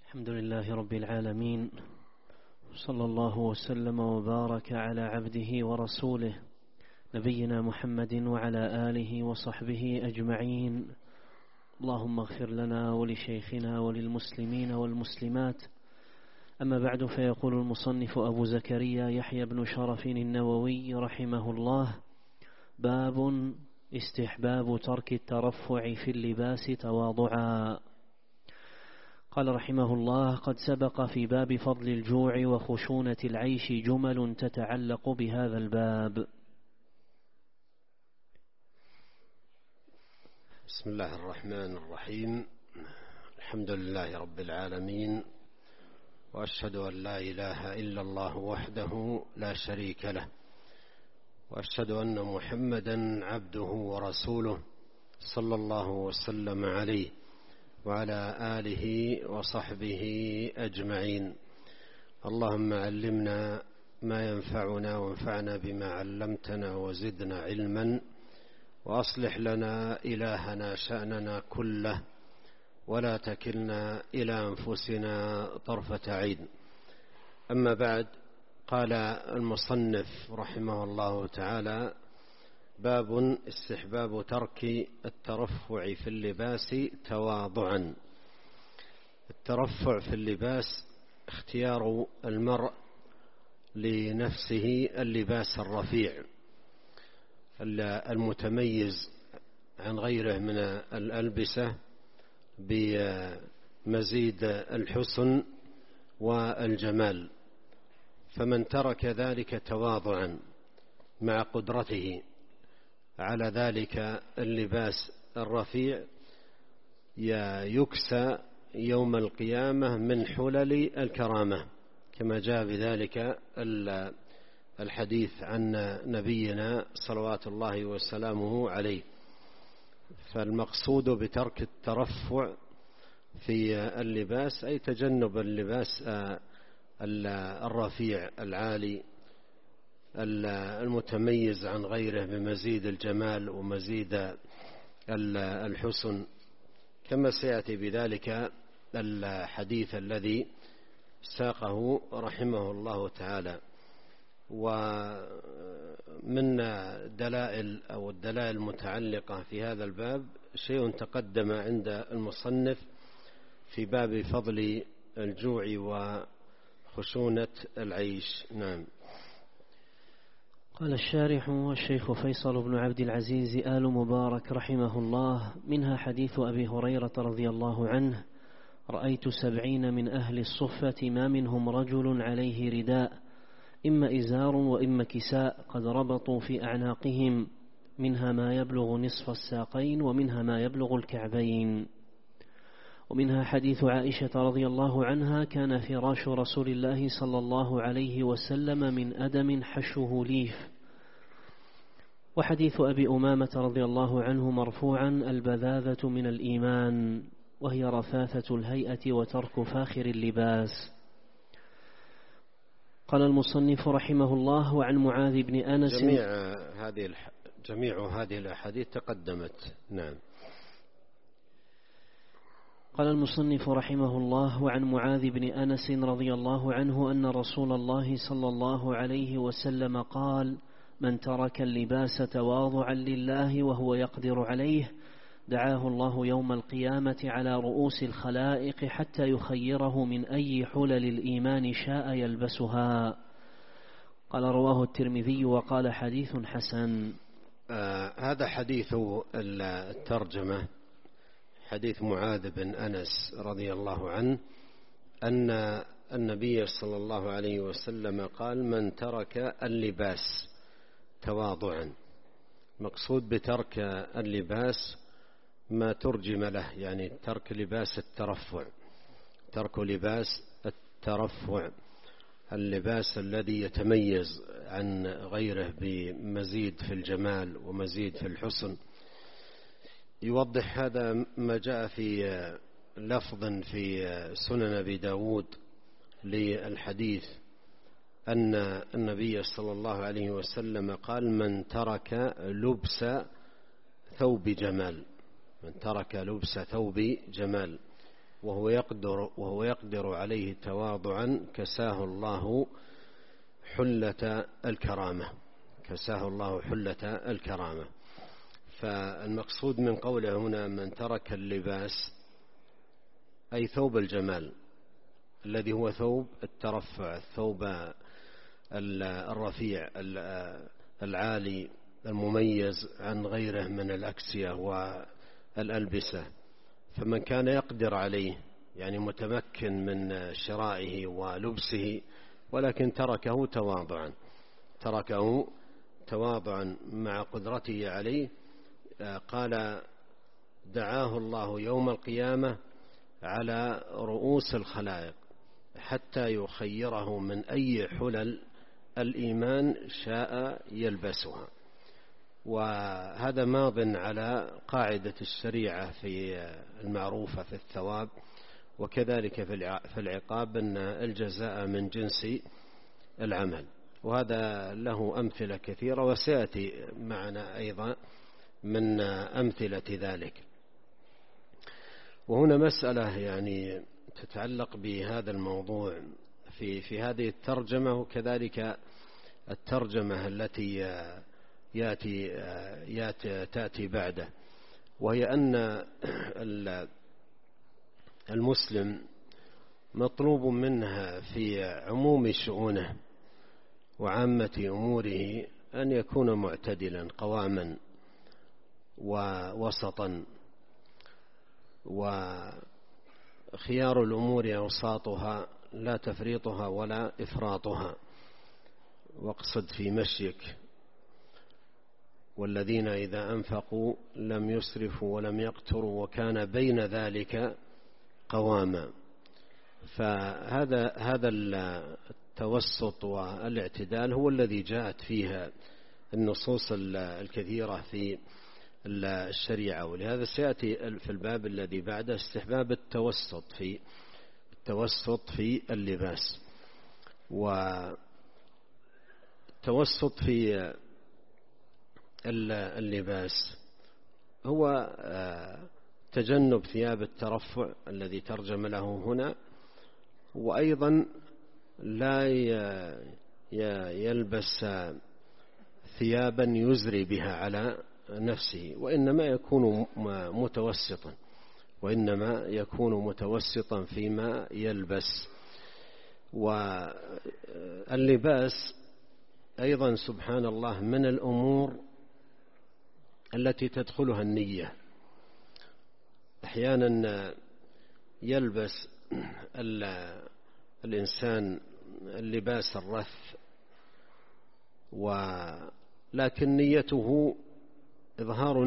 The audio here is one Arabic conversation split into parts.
الحمد لله رب العالمين، صلى الله وسلم وبارك على عبده ورسوله نبينا محمد وعلى آله وصحبه أجمعين. اللهم اغفر لنا ولشيخنا وللمسلمين والمسلمات. أما بعد، فيقول المصنف أبو زكريا يحيى بن شرف النووي رحمه الله: باب استحباب ترك الترفع في اللباس تواضعا. قال رحمه الله: قد سبق في باب فضل الجوع وخشونة العيش جمل تتعلق بهذا الباب. بسم الله الرحمن الرحيم. الحمد لله رب العالمين، وأشهد أن لا إله إلا الله وحده لا شريك له، وأشهد أن محمدا عبده ورسوله صلى الله وسلم عليه وعلى آله وصحبه أجمعين. اللهم علمنا ما ينفعنا وانفعنا بما علمتنا وزدنا علما، وأصلح لنا إلهنا شأننا كله، ولا تكلنا إلى أنفسنا طرفة عين. أما بعد، قال المصنف رحمه الله تعالى: باب استحباب ترك الترفع في اللباس تواضعا. الترفع في اللباس اختيار المرء لنفسه اللباس الرفيع المتميز عن غيره من الألبسة بمزيد الحسن والجمال، فمن ترك ذلك تواضعا مع قدرته على ذلك اللباس الرفيع يكسى يوم القيامة من حلل الكرامة، كما جاء بذلك الحديث عن نبينا صلوات الله وسلامه عليه. فالمقصود بترك الترفع في اللباس أي تجنب اللباس الرفيع العالي المتميز عن غيره بمزيد الجمال ومزيد الحسن، كما سيأتي بذلك الحديث الذي ساقه رحمه الله تعالى. ومن دلائل المتعلقة في هذا الباب شيء تقدم عند المصنف في باب فضل الجوع وخشونة العيش. نعم. قال الشارح: والشيخ فيصل بن عبد العزيز آل مبارك رحمه الله: منها حديث أبي هريرة رضي الله عنه: رأيت 70 من أهل الصفة ما منهم رجل عليه رداء، إما إزار وإما كساء، قد ربطوا في أعناقهم، منها ما يبلغ نصف الساقين ومنها ما يبلغ الكعبين. ومنها حديث عائشة رضي الله عنها: كان فراش رسول الله صلى الله عليه وسلم من أدم حشوه ليف. وحديث أبي أمامة رضي الله عنه مرفوعا: البذاذة من الإيمان، وهي رثاثة الهيئة وترك فاخر اللباس. قال المصنف رحمه الله: وعن معاذ بن أنس. جميع هذه الأحاديث تقدمت. نعم. قال المصنف رحمه الله: وعن معاذ بن أنس رضي الله عنه أن رسول الله صلى الله عليه وسلم قال: من ترك اللباس تواضعا لله وهو يقدر عليه دعاه الله يوم القيامة على رؤوس الخلائق حتى يخيره من أي حلل الإيمان شاء يلبسها. قال: رواه الترمذي وقال: حديث حسن. هذا حديث الترجمة، حديث معاذ بن أنس رضي الله عنه أن النبي صلى الله عليه وسلم قال: من ترك اللباس تواضعا. مقصود بترك اللباس ما ترجم له، يعني ترك لباس الترفع، ترك لباس الترفع، اللباس الذي يتميز عن غيره بمزيد في الجمال ومزيد في الحسن. يوضح هذا ما جاء في لفظ في سنن أبي داود للحديث أن النبي صلى الله عليه وسلم قال: من ترك لبس ثوب جمال، من ترك لبس ثوب جمال، وهو يقدر عليه تواضعا كساه الله حلة الكرامة. كساه الله حلة الكرامة. فالمقصود من قوله هنا من ترك اللباس أي ثوب الجمال الذي هو ثوب الترفع، الثوب الرفيع العالي المميز عن غيره من الأكسية والألبسة. فمن كان يقدر عليه يعني متمكن من شرائه ولبسه ولكن تركه تواضعا مع قدرته عليه، قال دعاه الله يوم القيامة على رؤوس الخلائق حتى يخيره من أي حلل الإيمان شاء يلبسها. وهذا ماض على قاعدة الشريعة في المعروفة في الثواب، وكذلك في العقاب أن الجزاء من جنس العمل. وهذا له أمثلة كثيرة وسيأتي معنا أيضا من أمثلة ذلك. وهنا مسألة يعني تتعلق بهذا الموضوع في هذه الترجمة وكذلك الترجمة التي تأتي بعده، وهي أن المسلم مطلوب منها في عموم شؤونه وعامة أموره أن يكون معتدلا قواما ووسطا، وخيار الأمور أوساطها لا تفريطها ولا إفراطها. واقصد في مشيك والذين إذا أنفقوا لم يسرفوا ولم يقتروا وكان بين ذلك قواما. فهذا التوسط والاعتدال هو الذي جاءت فيها النصوص الكثيرة في الشريعة. ولهذا سيأتي في الباب الذي بعده استحباب التوسط في اللباس. والتوسط في اللباس هو تجنب ثياب الترفع الذي ترجم له هنا، وأيضا لا يلبس ثيابا يزري بها على نفسه، وإنما يكون متوسطا فيما يلبس. واللباس أيضا سبحان الله من الأمور التي تدخلها النية. أحيانا يلبس الإنسان اللباس الرث ولكن نيته إظهار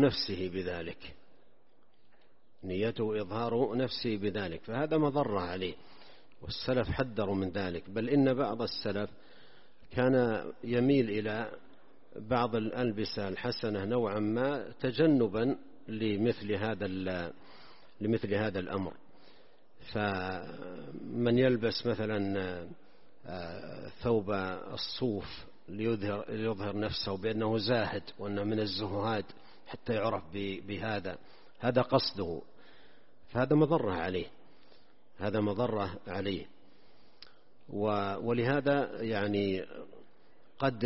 نفسه بذلك، فهذا مضرة عليه، والسلف حذروا من ذلك. بل إن بعض السلف كان يميل إلى بعض الألبسة الحسنة نوعا ما تجنبا لمثل هذا الأمر. فمن يلبس مثلا ثوب الصوف ليظهر نفسه بأنه زاهد وأنه من الزهاد حتى يعرف هذا قصده، فهذا مضرة عليه. ولهذا يعني قد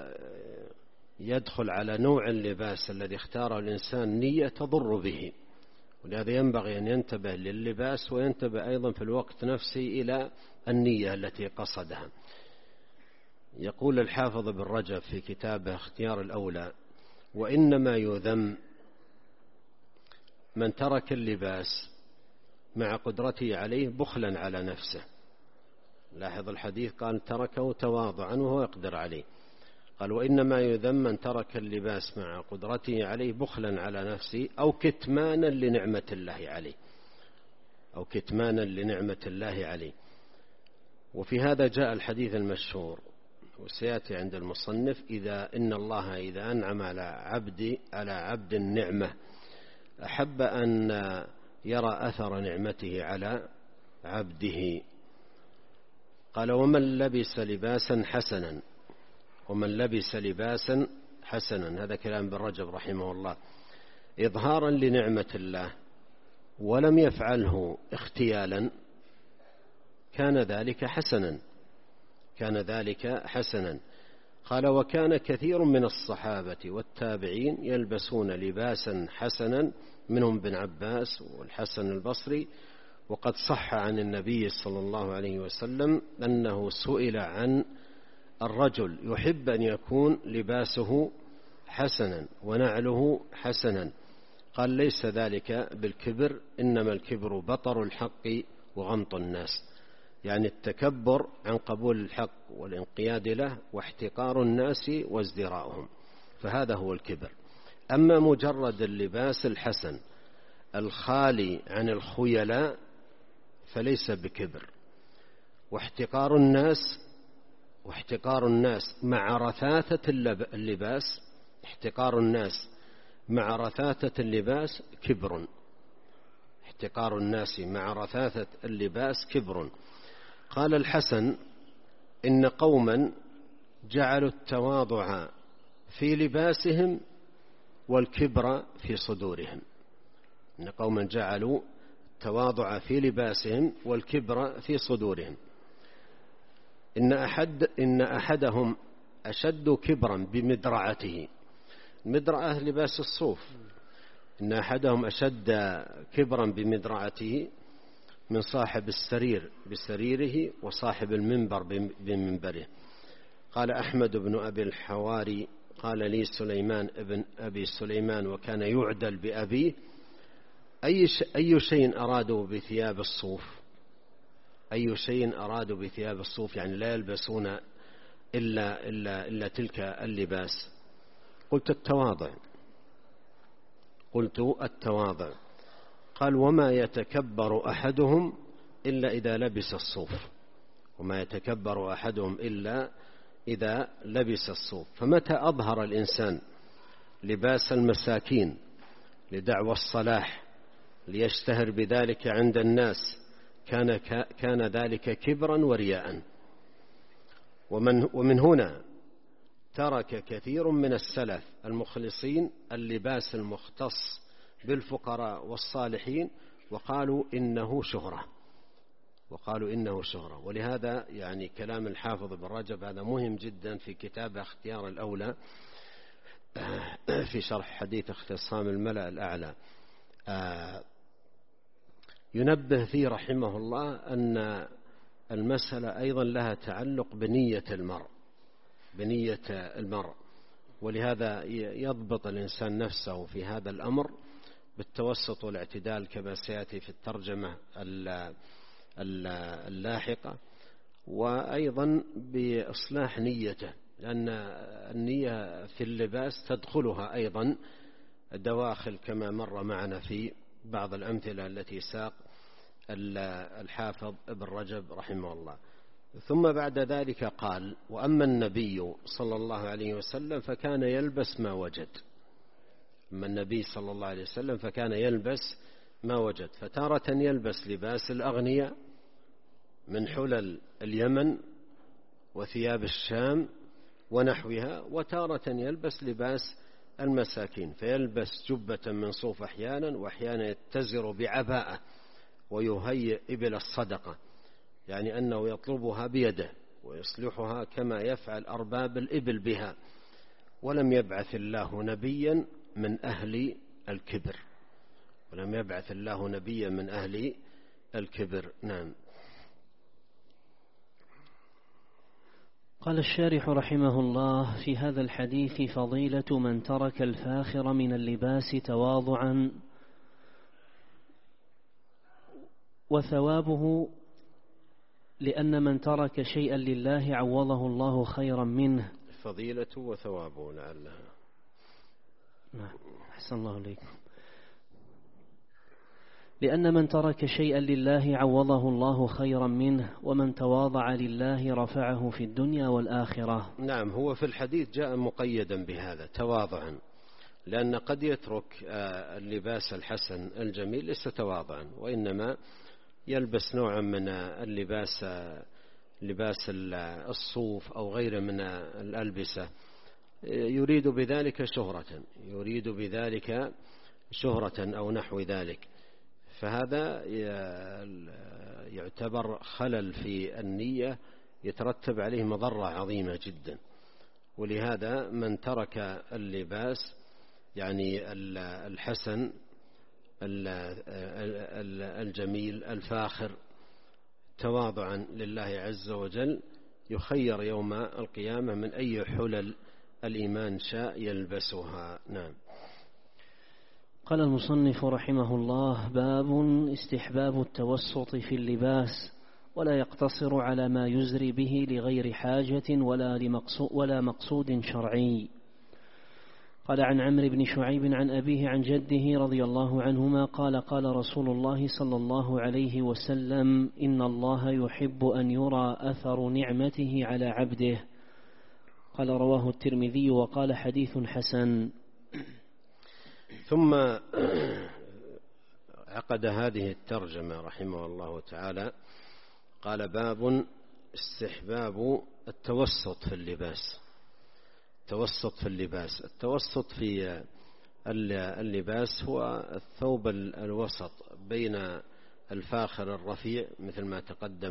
يدخل على نوع اللباس الذي اختاره الإنسان نية تضر به، ولهذا ينبغي أن ينتبه لللباس وينتبه أيضا في الوقت نفسه إلى النية التي قصدها. يقول الحافظ بن رجب في كتابه اختيار الأولى: وإنما يذم من ترك اللباس مع قدرته عليه بخلا على نفسه. لاحظ الحديث قال تركه تواضعا وهو يقدر عليه، قال وإنما يذم من ترك اللباس مع قدرته عليه بخلا على نفسه أو كتمانا لنعمة الله عليه. وفي هذا جاء الحديث المشهور وسيأتي عند المصنف: إن الله إذا أنعم على عبد النعمة أحب أن يرى أثر نعمته على عبده. قال ومن لبس لباسا حسنا، هذا كلام ابن رجب رحمه الله، إظهارا لنعمة الله ولم يفعله اختيالا كان ذلك حسنا، كان ذلك حسنا. قال: وكان كثير من الصحابة والتابعين يلبسون لباسا حسنا، منهم ابن عباس والحسن البصري. وقد صح عن النبي صلى الله عليه وسلم أنه سئل عن الرجل يحب أن يكون لباسه حسنا ونعله حسنا، قال: ليس ذلك بالكبر، إنما الكبر بطر الحق وغمط الناس، يعني التكبر عن قبول الحق والانقياد له واحتقار الناس وازدراءهم، فهذا هو الكبر. أما مجرد اللباس الحسن الخالي عن الخيلاء فليس بكبر. واحتقار الناس مع رثاثة اللباس، احتقار الناس مع رثاثة اللباس كبر، احتقار الناس مع رثاثة اللباس كبر. قال الحسن: إن قوما جعلوا التواضع في لباسهم والكبر في صدورهم. إن قوما جعلوا التواضع في لباسهم والكبر في صدورهم. إن أحدهم أشد كبرا بمدرعته، مدرعة لباس الصوف، إن أحدهم أشد كبرا بمدرعته من صاحب السرير بسريره وصاحب المنبر بمنبره. قال أحمد بن أبي الحواري: قال لي سليمان ابن أبي سليمان وكان يعدل بأبيه: أي شيء أرادوا بثياب الصوف؟ أي شيء أرادوا بثياب الصوف؟ يعني لا يلبسون إلا تلك اللباس. قلت: التواضع. قال: وما يتكبر أحدهم إلا إذا لبس الصوف، وما يتكبر أحدهم إلا إذا لبس الصوف. فمتى أظهر الإنسان لباس المساكين لدعوى الصلاح ليشتهر بذلك عند الناس كان ذلك كبرا ورياء. ومن هنا ترك كثير من السلف المخلصين اللباس المختص بالفقراء والصالحين وقالوا إنه شهرة. ولهذا يعني كلام الحافظ ابن رجب هذا مهم جدا في كتاب اختيار الأولى في شرح حديث اختصام الملأ الأعلى، ينبه فيه رحمه الله أن المسألة أيضا لها تعلق بنية المرء، ولهذا يضبط الإنسان نفسه في هذا الأمر بالتوسط والاعتدال كما سيأتي في الترجمة اللاحقة، وأيضا بإصلاح نيته، لأن النية في اللباس تدخلها أيضا دواخل كما مر معنا في بعض الأمثلة التي ساق الحافظ ابن رجب رحمه الله. ثم بعد ذلك قال: وأما النبي صلى الله عليه وسلم فكان يلبس ما وجد. أما النبي صلى الله عليه وسلم فكان يلبس ما وجد، فتارة يلبس لباس الأغنياء من حلل اليمن وثياب الشام ونحوها، وتارة يلبس لباس المساكين، فيلبس جبة من صوف أحيانا، وأحيانا يتزر بعباءة ويهيئ إبل الصدقة، يعني أنه يطلبها بيده ويصلحها كما يفعل أرباب الإبل بها. ولم يبعث الله نبيا من أهل الكبر. نعم. قال الشارح رحمه الله: في هذا الحديث فضيلة من ترك الفاخر من اللباس تواضعا، وثوابه لأن من ترك شيئا لله عوضه الله خيرا منه. فضيلة وثوابه لعلها. نعم، أحسن الله إليكم. لأن من ترك شيئا لله عوضه الله خيرا منه، ومن تواضع لله رفعه في الدنيا والآخرة. نعم، هو في الحديث جاء مقيدا بهذا تواضعا، لأن قد يترك اللباس الحسن الجميل ليس تواضعا، وإنما يلبس نوعا من اللباس، لباس الصوف أو غيره من الألبسة، يريد بذلك شهرة أو نحو ذلك. فهذا يعتبر خلل في النية يترتب عليه مضرة عظيمة جدا. ولهذا من ترك اللباس يعني الحسن الجميل الفاخر تواضعا لله عز وجل يخير يوم القيامة من أي حلل الإيمان شاء يلبسها. نعم. قال المصنف رحمه الله: باب استحباب التوسط في اللباس، ولا يقتصر على ما يزري به لغير حاجة ولا مقصود شرعي. قال: عن عمرو بن شعيب عن أبيه عن جده رضي الله عنهما قال: قال رسول الله صلى الله عليه وسلم: إن الله يحب أن يرى أثر نعمته على عبده. قال: رواه الترمذي وقال: حديث حسن. ثم عقد هذه الترجمة رحمه الله تعالى قال: باب استحباب التوسط في اللباس. التوسط في اللباس، التوسط في اللباس هو الثوب الوسط بين الفاخر الرفيع مثل ما تقدم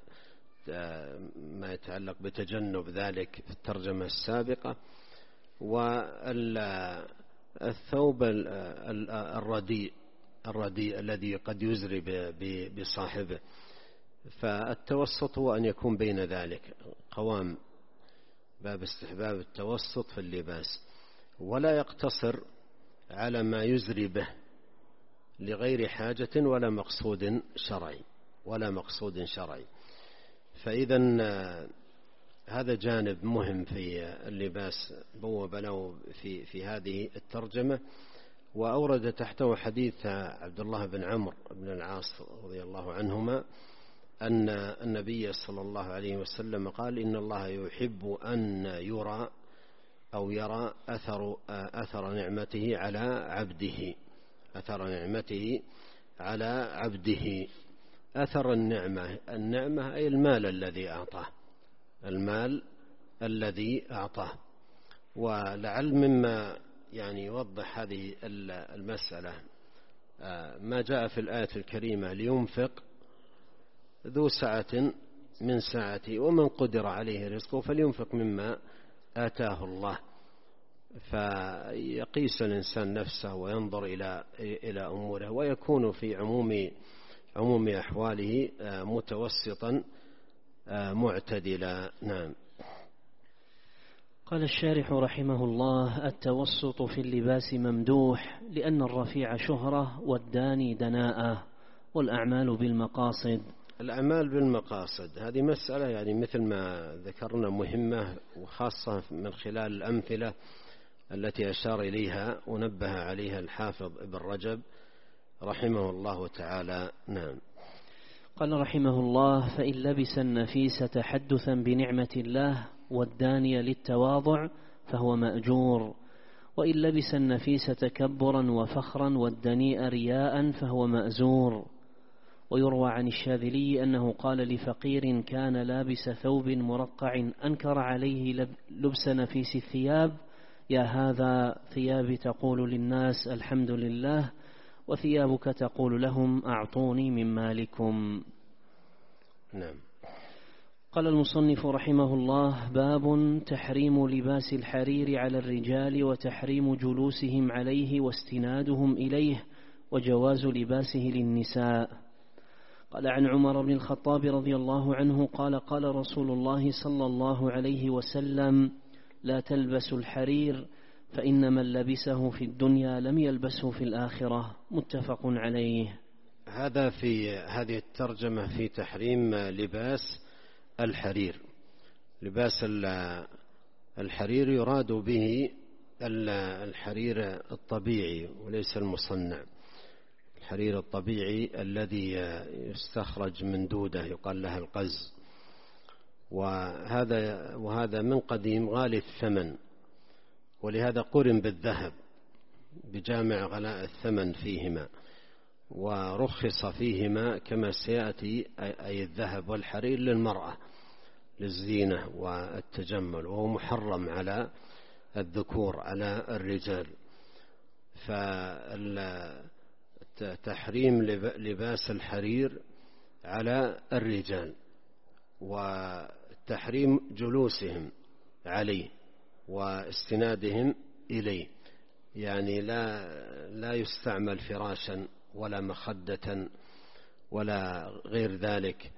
ما يتعلق بتجنب ذلك في الترجمة السابقة، والثوب الرديء الذي قد يزري بصاحبه. فالتوسط هو أن يكون بين ذلك قوام. باب استحباب التوسط في اللباس، ولا يقتصر على ما يزري به لغير حاجة ولا مقصود شرعي. فإذا هذا جانب مهم في اللباس بوب له في هذه الترجمة. وأورد تحته حديث عبد الله بن عمرو بن العاص رضي الله عنهما أن النبي صلى الله عليه وسلم قال: إن الله يحب أن يرى أو يرى أثر نعمته على عبده. أثر نعمته على عبده. أثر النعمة أي المال الذي أعطاه. ولعل مما يعني يوضح هذه المسألة ما جاء في الآية الكريمة: لينفق ذو سعة من سعته ومن قدر عليه رزقه فلينفق مما آتاه الله. فيقيس الإنسان نفسه وينظر إلى أموره ويكون في عموم أحواله متوسطا معتدلا. نعم. قال الشارح رحمه الله: التوسط في اللباس ممدوح، لأن الرفيع شهرة والداني دناءة، والأعمال بالمقاصد. الأعمال بالمقاصد هذه مسألة يعني مثل ما ذكرنا مهمة، وخاصة من خلال الأمثلة التي أشار إليها ونبه عليها الحافظ ابن رجب رحمه الله تعالى. نعم. قال رحمه الله: فإن لبس النفيس تحدثا بنعمة الله والداني للتواضع فهو مأجور، وإن لبس النفيس تكبرا وفخرا والدنيء رياء فهو مأزور. ويروى عن الشاذلي أنه قال لفقير كان لابس ثوب مرقع أنكر عليه لبس نفيس الثياب: يا هذا ثيابي تقول للناس الحمد لله، وثيابك تقول لهم أعطوني من مالكم. نعم. قال المصنف رحمه الله: باب تحريم لباس الحرير على الرجال وتحريم جلوسهم عليه واستنادهم إليه، وجواز لباسه للنساء. قال: عن عمر بن الخطاب رضي الله عنه قال: قال رسول الله صلى الله عليه وسلم: لا تلبسوا الحرير، فإن من لبسه في الدنيا لم يلبسه في الآخرة. متفق عليه. هذا في هذه الترجمة في تحريم لباس الحرير. لباس الحرير يراد به الحرير الطبيعي وليس المصنع. الحرير الطبيعي الذي يستخرج من دودة يقال لها القز، وهذا من قديم غالي الثمن، ولهذا قرن بالذهب بجامع غلاء الثمن فيهما، ورخص فيهما كما سيأتي أي الذهب والحرير للمرأة للزينة والتجمل، وهو محرم على الذكور على الرجال. تحريم لباس الحرير على الرجال، وتحريم جلوسهم عليه واستنادهم إليه، يعني لا يستعمل فراشا ولا مخدة ولا غير ذلك،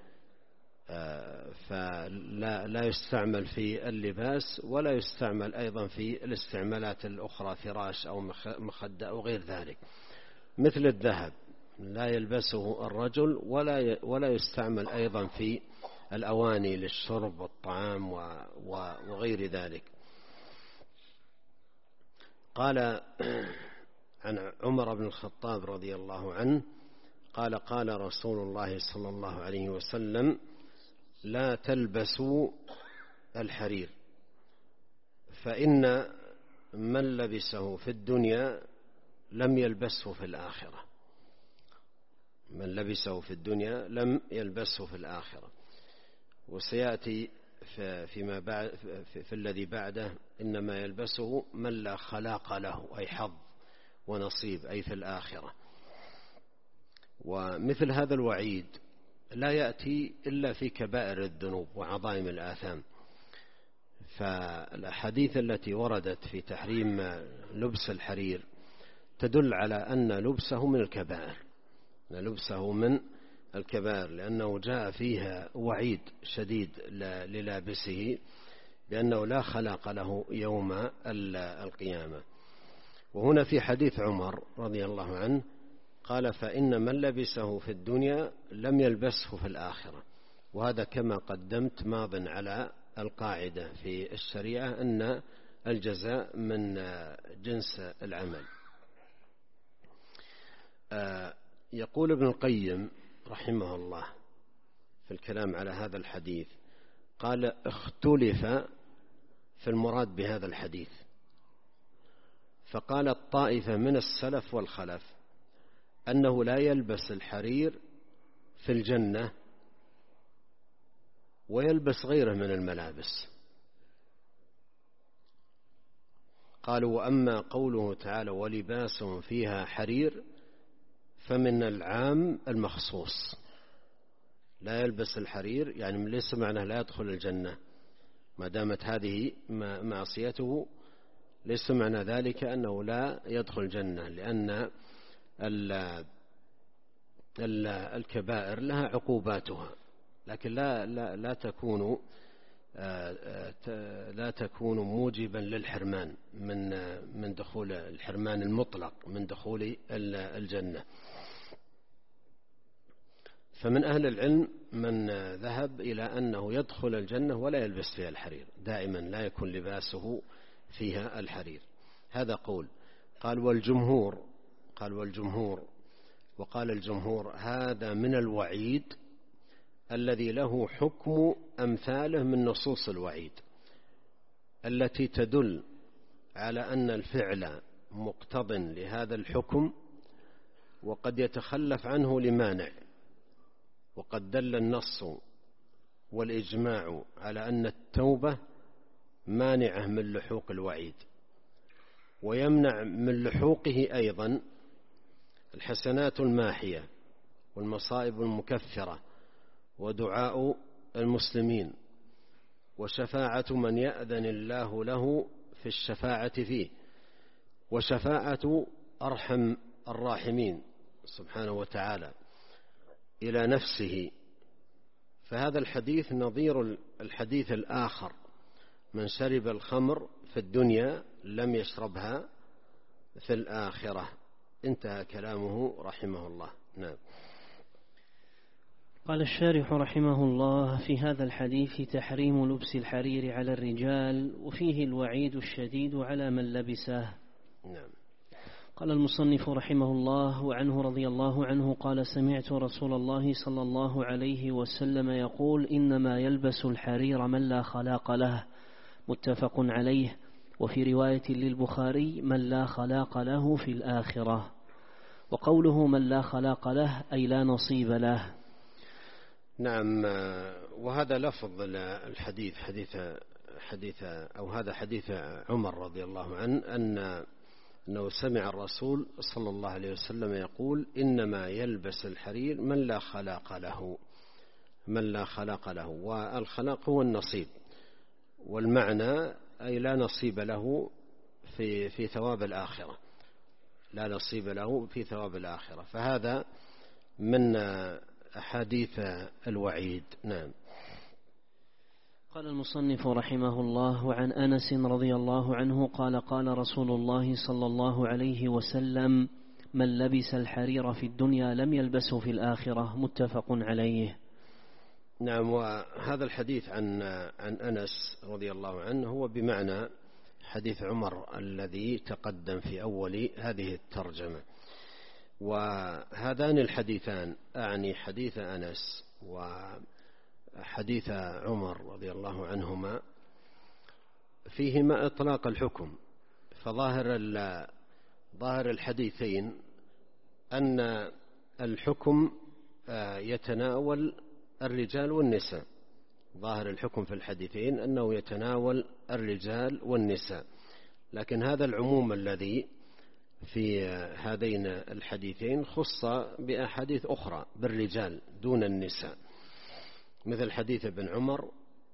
فلا يستعمل في اللباس ولا يستعمل أيضا في الاستعمالات الأخرى، فراش أو مخدة أو غير ذلك. مثل الذهب لا يلبسه الرجل ولا يستعمل أيضا في الأواني للشرب والطعام وغير ذلك. قال عن عمر بن الخطاب رضي الله عنه قال: قال رسول الله صلى الله عليه وسلم: لا تلبسوا الحرير، فإن من لبسه في الدنيا لم يلبسه في الآخرة. من لبسه في الدنيا لم يلبسه في الآخرة. وسيأتي فيما بعد في الذي بعده: إنما يلبسه من لا خلاق له، أي حظ ونصيب، أي في الآخرة. ومثل هذا الوعيد لا يأتي إلا في كبائر الذنوب وعظائم الآثام. فالأحاديث التي وردت في تحريم لبس الحرير تدل على أن لبسه من الكبائر، لأنه جاء فيها وعيد شديد للابسه لأنه لا خلاق له يوم القيامة. وهنا في حديث عمر رضي الله عنه قال: فإن من لبسه في الدنيا لم يلبسه في الآخرة. وهذا كما قدمت ماض على القاعدة في الشريعة أن الجزاء من جنس العمل. يقول ابن القيم رحمه الله في الكلام على هذا الحديث، قال: اختلف في المراد بهذا الحديث، فقال الطائفة من السلف والخلف أنه لا يلبس الحرير في الجنة ويلبس غيره من الملابس. قالوا: وأما قوله تعالى: ولباس فيها حرير، فمن العام المخصوص. لا يلبس الحرير يعني ليس معناه لا يدخل الجنة، ما دامت هذه معصيته ليس معنى ذلك أنه لا يدخل الجنة، لأن الكبائر لها عقوباتها، لكن لا تكون موجبا للحرمان من دخول الحرمان المطلق من دخول الجنة. فمن أهل العلم من ذهب إلى أنه يدخل الجنة ولا يلبس فيها الحرير، دائما لا يكون لباسه فيها الحرير. هذا قول. قال وقال الجمهور هذا من الوعيد الذي له حكم أمثاله من نصوص الوعيد التي تدل على أن الفعل مقتض لهذا الحكم وقد يتخلف عنه لمانع. وقد دل النص والإجماع على أن التوبة مانعة من لحوق الوعيد، ويمنع من لحوقه أيضا الحسنات الماحية والمصائب المكفرة ودعاء المسلمين وشفاعة من يأذن الله له في الشفاعة فيه وشفاعة أرحم الراحمين سبحانه وتعالى إلى نفسه. فهذا الحديث نظير الحديث الآخر: من شرب الخمر في الدنيا لم يشربها في الآخرة. انتهى كلامه رحمه الله. نعم. قال الشارح رحمه الله: في هذا الحديث تحريم لبس الحرير على الرجال، وفيه الوعيد الشديد على من لبسه. نعم. قال المصنف رحمه الله: وعنه رضي الله عنه قال: سمعت رسول الله صلى الله عليه وسلم يقول: إنما يلبس الحرير من لا خلاق له. متفق عليه. وفي رواية للبخاري: من لا خلاق له في الآخرة. وقوله من لا خلاق له أي لا نصيب له. نعم. وهذا لفظ الحديث هذا حديث عمر رضي الله عنه أن أنه سمع الرسول صلى الله عليه وسلم يقول: إنما يلبس الحرير من لا خلاق له، من لا خلاق له. والخلاق هو النصيب، والمعنى أي لا نصيب له في ثواب الآخرة، لا نصيب له في ثواب الآخرة. فهذا من أحاديث الوعيد. نعم. قال المصنف رحمه الله: وعن أنس رضي الله عنه قال: قال رسول الله صلى الله عليه وسلم: من لبس الحرير في الدنيا لم يلبسه في الآخرة. متفق عليه. نعم. وهذا الحديث عن أنس رضي الله عنه هو بمعنى حديث عمر الذي تقدم في أول هذه الترجمة. وهذان الحديثان، أعني حديث أنس وحديث عمر رضي الله عنهما، فيهما إطلاق الحكم. فظاهر الحديثين أن الحكم يتناول الرجال والنساء. ظاهر الحكم في الحديثين أنه يتناول الرجال والنساء، لكن هذا العموم الذي في هذين الحديثين خص بأحاديث أخرى بالرجال دون النساء، مثل حديث ابن عمر،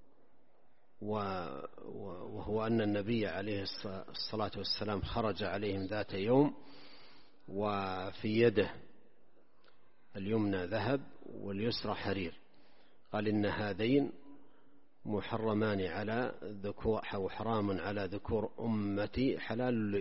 وهو أن النبي عليه الصلاة والسلام خرج عليهم ذات يوم وفي يده اليمنى ذهب واليسرى حرير، قال: إن هذين محرمان على ذكور أو حرام على ذكور أمتي حلال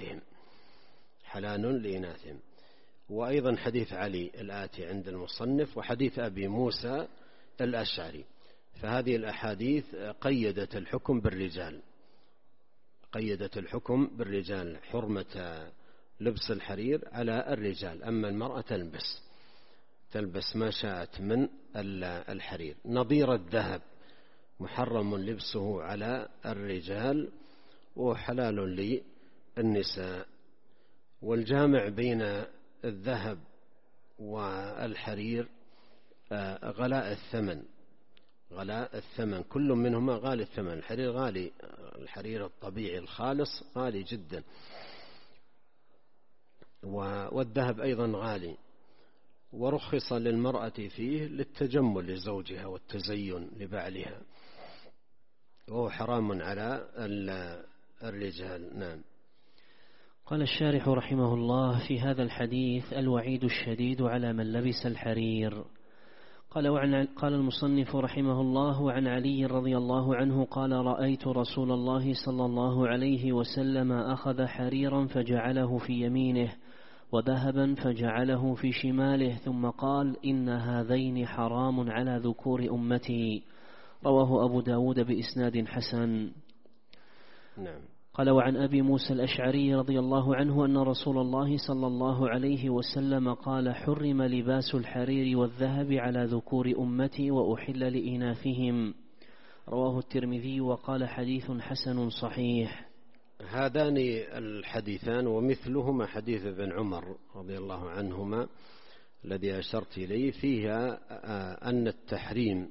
لإناثهم. وأيضا حديث علي الآتي عند المصنف، وحديث أبي موسى الأشعري. فهذه الأحاديث قيدت الحكم بالرجال، حرمة لبس الحرير على الرجال. أما المرأة تلبس ما شاءت من الحرير. نظير الذهب محرم لبسه على الرجال وحلال للنساء. والجامع بين الذهب والحرير غلاء الثمن، كل منهما غالي الثمن. الحرير غالي، الحرير الطبيعي الخالص غالي جدا، والذهب أيضا غالي. ورخص للمرأة فيه للتجمل لزوجها والتزين لبعلها، وهو حرام على الرجال. نعم. قال الشارح رحمه الله: في هذا الحديث الوعيد الشديد على من لبس الحرير. قال المصنف رحمه الله: وعن علي رضي الله عنه قال: رأيت رسول الله صلى الله عليه وسلم أخذ حريرا فجعله في يمينه، وذهبا فجعله في شماله، ثم قال: إن هذين حرام على ذكور أمتي. رواه أبو داود بإسناد حسن. نعم. قال: وعن أبي موسى الأشعري رضي الله عنه أن رسول الله صلى الله عليه وسلم قال: حرم لباس الحرير والذهب على ذكور أمتي وأحل لإناثهم. رواه الترمذي وقال: حديث حسن صحيح. هذان الحديثان ومثلهما حديث ابن عمر رضي الله عنهما الذي أشرت إليه، فيها أن التحريم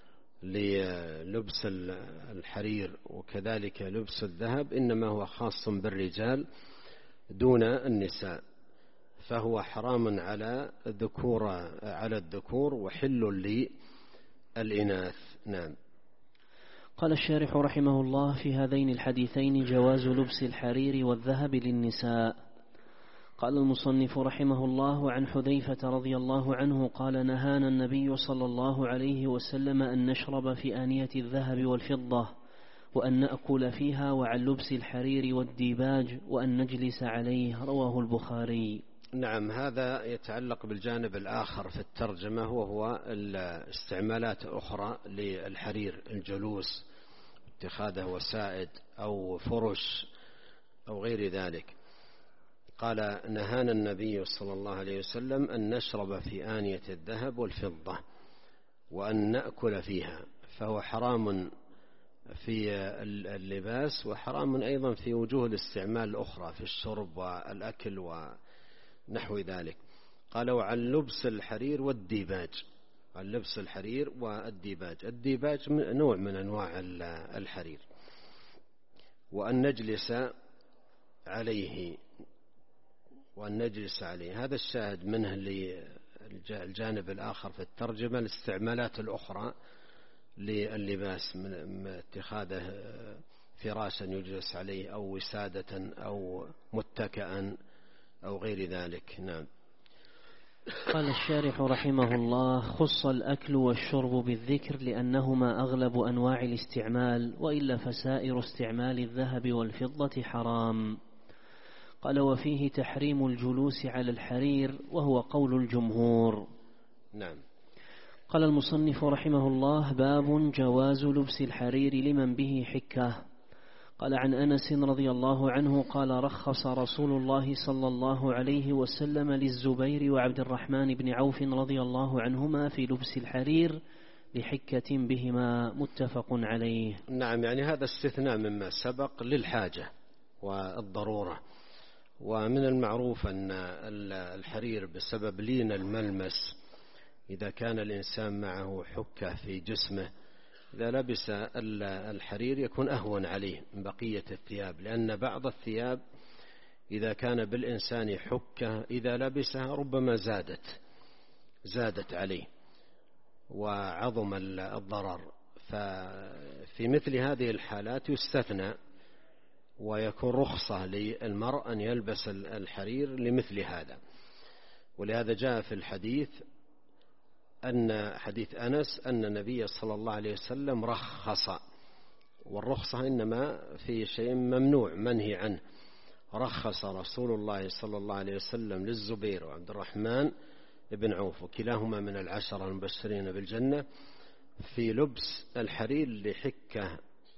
للبس الحرير وكذلك لبس الذهب إنما هو خاص بالرجال دون النساء، فهو حرام على الذكور وحل للإناث. نعم. قال الشارح رحمه الله: في هذين الحديثين جواز لبس الحرير والذهب للنساء. قال المصنف رحمه الله: عن حذيفة رضي الله عنه قال: نهانا النبي صلى الله عليه وسلم أن نشرب في آنية الذهب والفضة، وأن نأكل فيها، وعن لبس الحرير والديباج، وأن نجلس عليه. رواه البخاري. نعم. هذا يتعلق بالجانب الآخر في الترجمة، وهو الاستعمالات أخرى للحرير: الجلوس، اتخاذه وسائد أو فرش أو غير ذلك. قال: نهانا النبي صلى الله عليه وسلم أن نشرب في آنية الذهب والفضة وأن نأكل فيها، فهو حرام في اللباس وحرام أيضا في وجوه الاستعمال الأخرى في الشرب والأكل ونحو ذلك. قال: وعن لبس الحرير والديباج. عن لبس الحرير والديباج. الديباج نوع من أنواع الحرير. وأن نجلس عليه. وأن نجلس عليه. هذا الشاهد منه للجانب الآخر في الترجمة الاستعمالات الأخرى لللباس من اتخاذه فراشا يجلس عليه أو وسادة أو متكئا أو غير ذلك. نعم. قال الشارح رحمه الله: خص الأكل والشرب بالذكر لأنهما أغلب أنواع الاستعمال، وإلا فسائر استعمال الذهب والفضة حرام. قال: وفيه تحريم الجلوس على الحرير، وهو قول الجمهور. نعم. قال المصنف رحمه الله: باب جواز لبس الحرير لمن به حكة. قال: عن أنس رضي الله عنه قال: رخص رسول الله صلى الله عليه وسلم للزبير وعبد الرحمن بن عوف رضي الله عنهما في لبس الحرير لحكة بهما، متفق عليه. نعم، يعني هذا استثناء مما سبق للحاجة والضرورة. ومن المعروف أن الحرير بسبب لين الملمس، إذا كان الإنسان معه حكة في جسمه، إذا لبس الحرير يكون أهون عليه من بقية الثياب، لأن بعض الثياب إذا كان بالإنسان حكة إذا لبسها ربما زادت عليه وعظم الضرر. ففي مثل هذه الحالات يستثنى ويكون رخصة للمرء أن يلبس الحرير لمثل هذا. ولهذا جاء في الحديث أن حديث أنس أن النبي صلى الله عليه وسلم رخص، والرخصة إنما في شيء ممنوع منهي عنه. رخص رسول الله صلى الله عليه وسلم للزبير وعبد الرحمن بن عوف، وكلاهما من العشرة المبشرين بالجنة، في لبس الحرير لحكة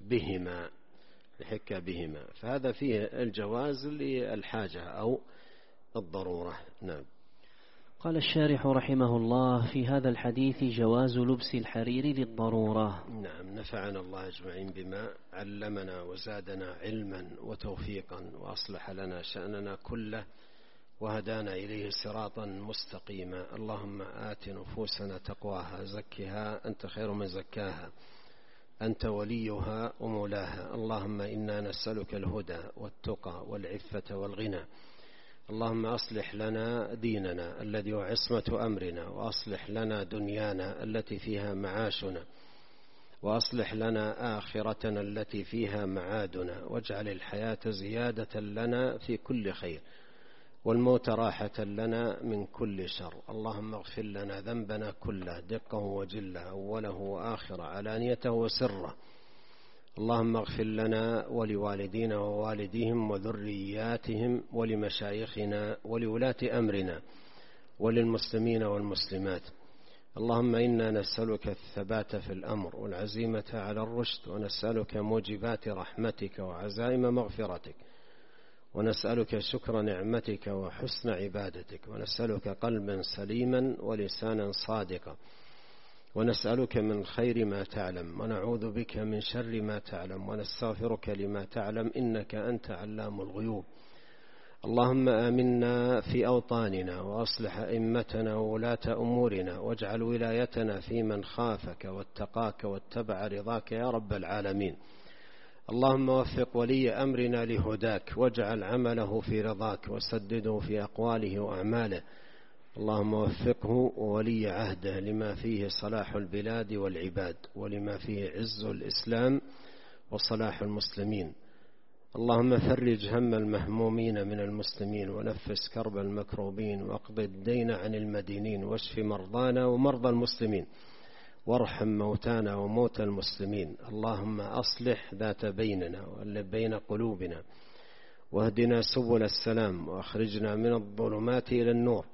بهما، فهذا فيه الجواز للحاجة أو الضرورة. نعم. قال الشارح رحمه الله: في هذا الحديث جواز لبس الحرير للضرورة. نعم. نفعنا الله أجمعين بما علمنا وزادنا علما وتوفيقا، وأصلح لنا شأننا كله، وهدانا إليه صراطا مستقيما. اللهم آت نفوسنا تقواها، زكها أنت خير من زكاها، أنت وليها ومولاها. اللهم إنا نسألك الهدى والتقى والعفة والغنى. اللهم أصلح لنا ديننا الذي هو عصمة أمرنا، وأصلح لنا دنيانا التي فيها معاشنا، وأصلح لنا آخرتنا التي فيها معادنا، واجعل الحياة زيادة لنا في كل خير، والموت راحة لنا من كل شر. اللهم اغفر لنا ذنبنا كله، دقه وجله، أوله وآخره، علانيته وسره. اللهم اغفر لنا ولوالدينا ووالديهم وذرياتهم ولمشايخنا ولولاة أمرنا وللمسلمين والمسلمات. اللهم إنا نسألك الثبات في الأمر والعزيمة على الرشد، ونسألك موجبات رحمتك وعزائم مغفرتك، ونسألك شكر نعمتك وحسن عبادتك، ونسألك قلبا سليما ولسانا صادقا، ونسألك من خير ما تعلم، ونعوذ بك من شر ما تعلم، ونستغفرك لما تعلم، إنك أنت علام الغيوب. اللهم آمنا في أوطاننا، وأصلح أئمتنا وولاة أمورنا، واجعل ولايتنا في من خافك واتقاك واتبع رضاك يا رب العالمين. اللهم وفق ولي أمرنا لهداك، واجعل عمله في رضاك، وسدده في أقواله وأعماله. اللهم وفقه وولي عهده لما فيه صلاح البلاد والعباد، ولما فيه عز الإسلام وصلاح المسلمين. اللهم فرج هم المهمومين من المسلمين، ونفس كرب المكروبين، واقض الدين عن المدينين، واشف مرضانا ومرضى المسلمين، وارحم موتانا وموتى المسلمين. اللهم أصلح ذات بيننا وألف بين قلوبنا، واهدنا سبل السلام، وأخرجنا من الظلمات إلى النور،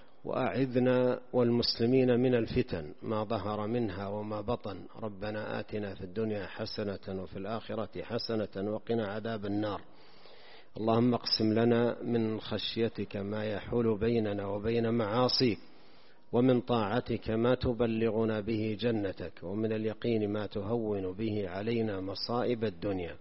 وأعذنا والمسلمين من الفتن ما ظهر منها وما بطن. ربنا آتنا في الدنيا حسنة وفي الآخرة حسنة وقنا عذاب النار. اللهم اقسم لنا من خشيتك ما يحول بيننا وبين معاصيك، ومن طاعتك ما تبلغنا به جنتك، ومن اليقين ما تهون به علينا مصائب الدنيا.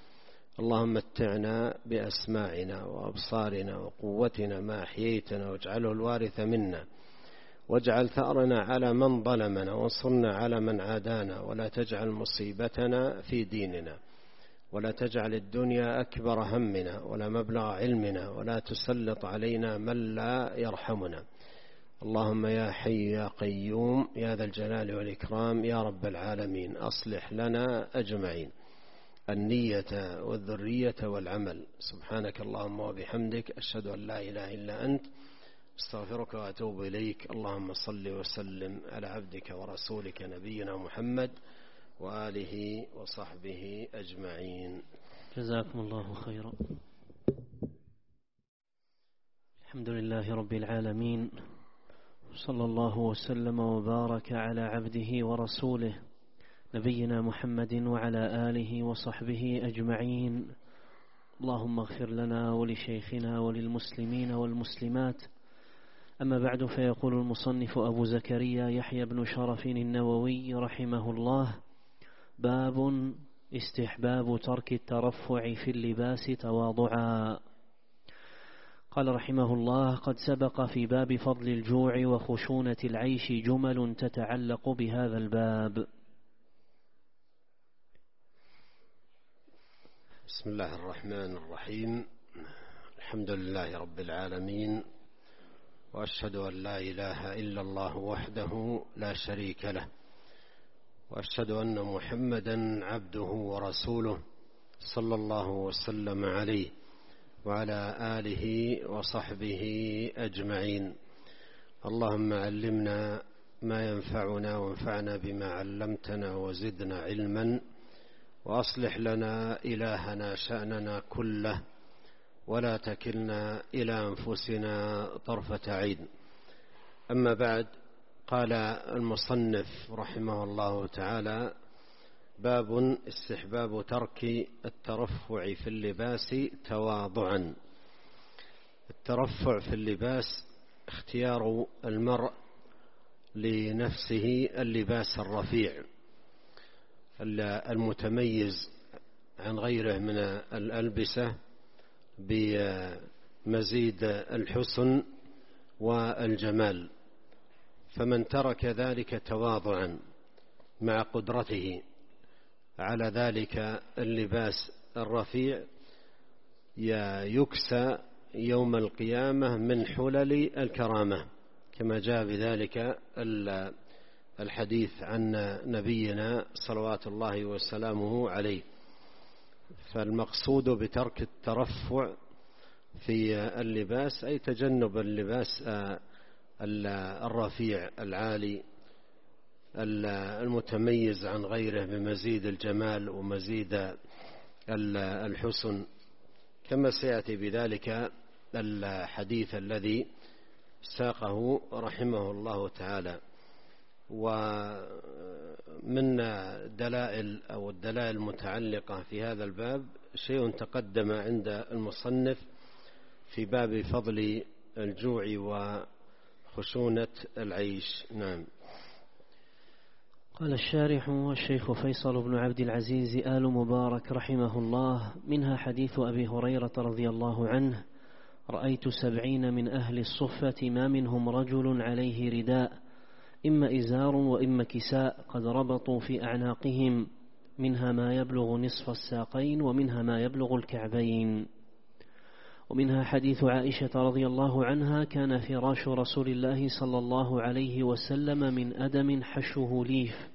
اللهم متعنا بأسماعنا وأبصارنا وقوتنا ما أحييتنا، واجعله الوارث منا، واجعل ثأرنا على من ظلمنا، وانصرنا على من عادانا، ولا تجعل مصيبتنا في ديننا، ولا تجعل الدنيا أكبر همنا ولا مبلغ علمنا ولا تسلط علينا من لا يرحمنا. اللهم يا حي يا قيوم يا ذا الجلال والإكرام يا رب العالمين أصلح لنا أجمعين النية والذرية والعمل. سبحانك اللهم وبحمدك أشهد أن لا إله إلا أنت استغفرك وأتوب إليك. اللهم صل وسلم على عبدك ورسولك نبينا محمد وآله وصحبه أجمعين. جزاكم الله خيرا. الحمد لله رب العالمين، صلى الله وسلم وبارك على عبده ورسوله نبينا محمد وعلى آله وصحبه أجمعين. اللهم اغفر لنا ولشيخنا وللمسلمين والمسلمات. أما بعد، فيقول المصنف أبو زكريا يحيى بن شرف النووي رحمه الله: باب استحباب ترك الترفع في اللباس تواضعا. قال رحمه الله: قد سبق في باب فضل الجوع وخشونة العيش جمل تتعلق بهذا الباب. بسم الله الرحمن الرحيم. الحمد لله رب العالمين، وأشهد أن لا إله إلا الله وحده لا شريك له، وأشهد أن محمدا عبده ورسوله صلى الله وسلم عليه وعلى آله وصحبه أجمعين. اللهم علمنا ما ينفعنا وانفعنا بما علمتنا وزدنا علما، وأصلح لنا إلهنا شأننا كله ولا تكلنا إلى أنفسنا طرفة عين. أما بعد، قال المصنف رحمه الله تعالى: باب استحباب ترك الترفع في اللباس تواضعا. الترفع في اللباس اختيار المرء لنفسه اللباس الرفيع المتميز عن غيره من الألبسة بمزيد الحسن والجمال، فمن ترك ذلك تواضعا مع قدرته على ذلك اللباس الرفيع يكسى يوم القيامة من حلل الكرامة، كما جاء بذلك الحديث عن نبينا صلوات الله وسلامه عليه. فالمقصود بترك الترفع في اللباس أي تجنب اللباس الرفيع العالي المتميز عن غيره بمزيد الجمال ومزيد الحسن، كما سيأتي بذلك الحديث الذي ساقه رحمه الله تعالى. ومن الدلائل المتعلقة في هذا الباب شيء تقدم عند المصنف في باب فضل الجوع وخشونة العيش. نعم. قال الشارح الشيخ فيصل بن عبد العزيز آل مبارك رحمه الله: منها حديث أبي هريرة رضي الله عنه: رأيت 70 من أهل الصفة ما منهم رجل عليه رداء إما إزار وإما كساء قد ربطوا في أعناقهم، منها ما يبلغ نصف الساقين ومنها ما يبلغ الكعبين. ومنها حديث عائشة رضي الله عنها: كان فراش رسول الله صلى الله عليه وسلم من أدم حشه ليف.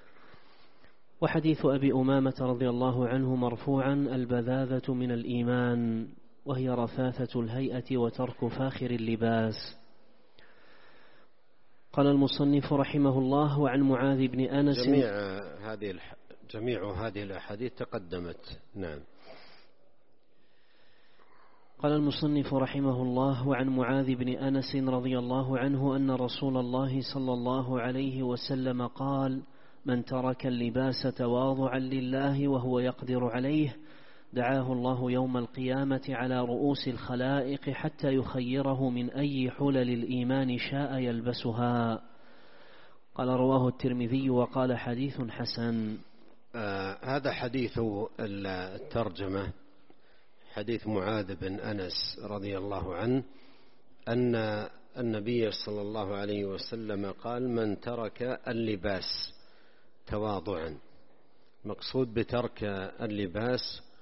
وحديث أبي أمامة رضي الله عنه مرفوعا: البذاذة من الإيمان، وهي رثاثة الهيئة وترك فاخر اللباس. قال المصنف رحمه الله: وعن معاذ بن أنس. جميع هذه الأحاديث تقدمت. نعم. قال المصنف رحمه الله: وعن معاذ بن أنس رضي الله عنه أن رسول الله صلى الله عليه وسلم قال: من ترك اللباس تواضعا لله وهو يقدر عليه دعاه الله يوم القيامة على رؤوس الخلائق حتى يخيره من أي حلل الإيمان شاء يلبسها. قال: رواه الترمذي وقال: حديث حسن. هذا حديث الترجمة، حديث معاذ بن أنس رضي الله عنه أن النبي صلى الله عليه وسلم قال: من ترك اللباس تواضعا. مقصود بترك اللباس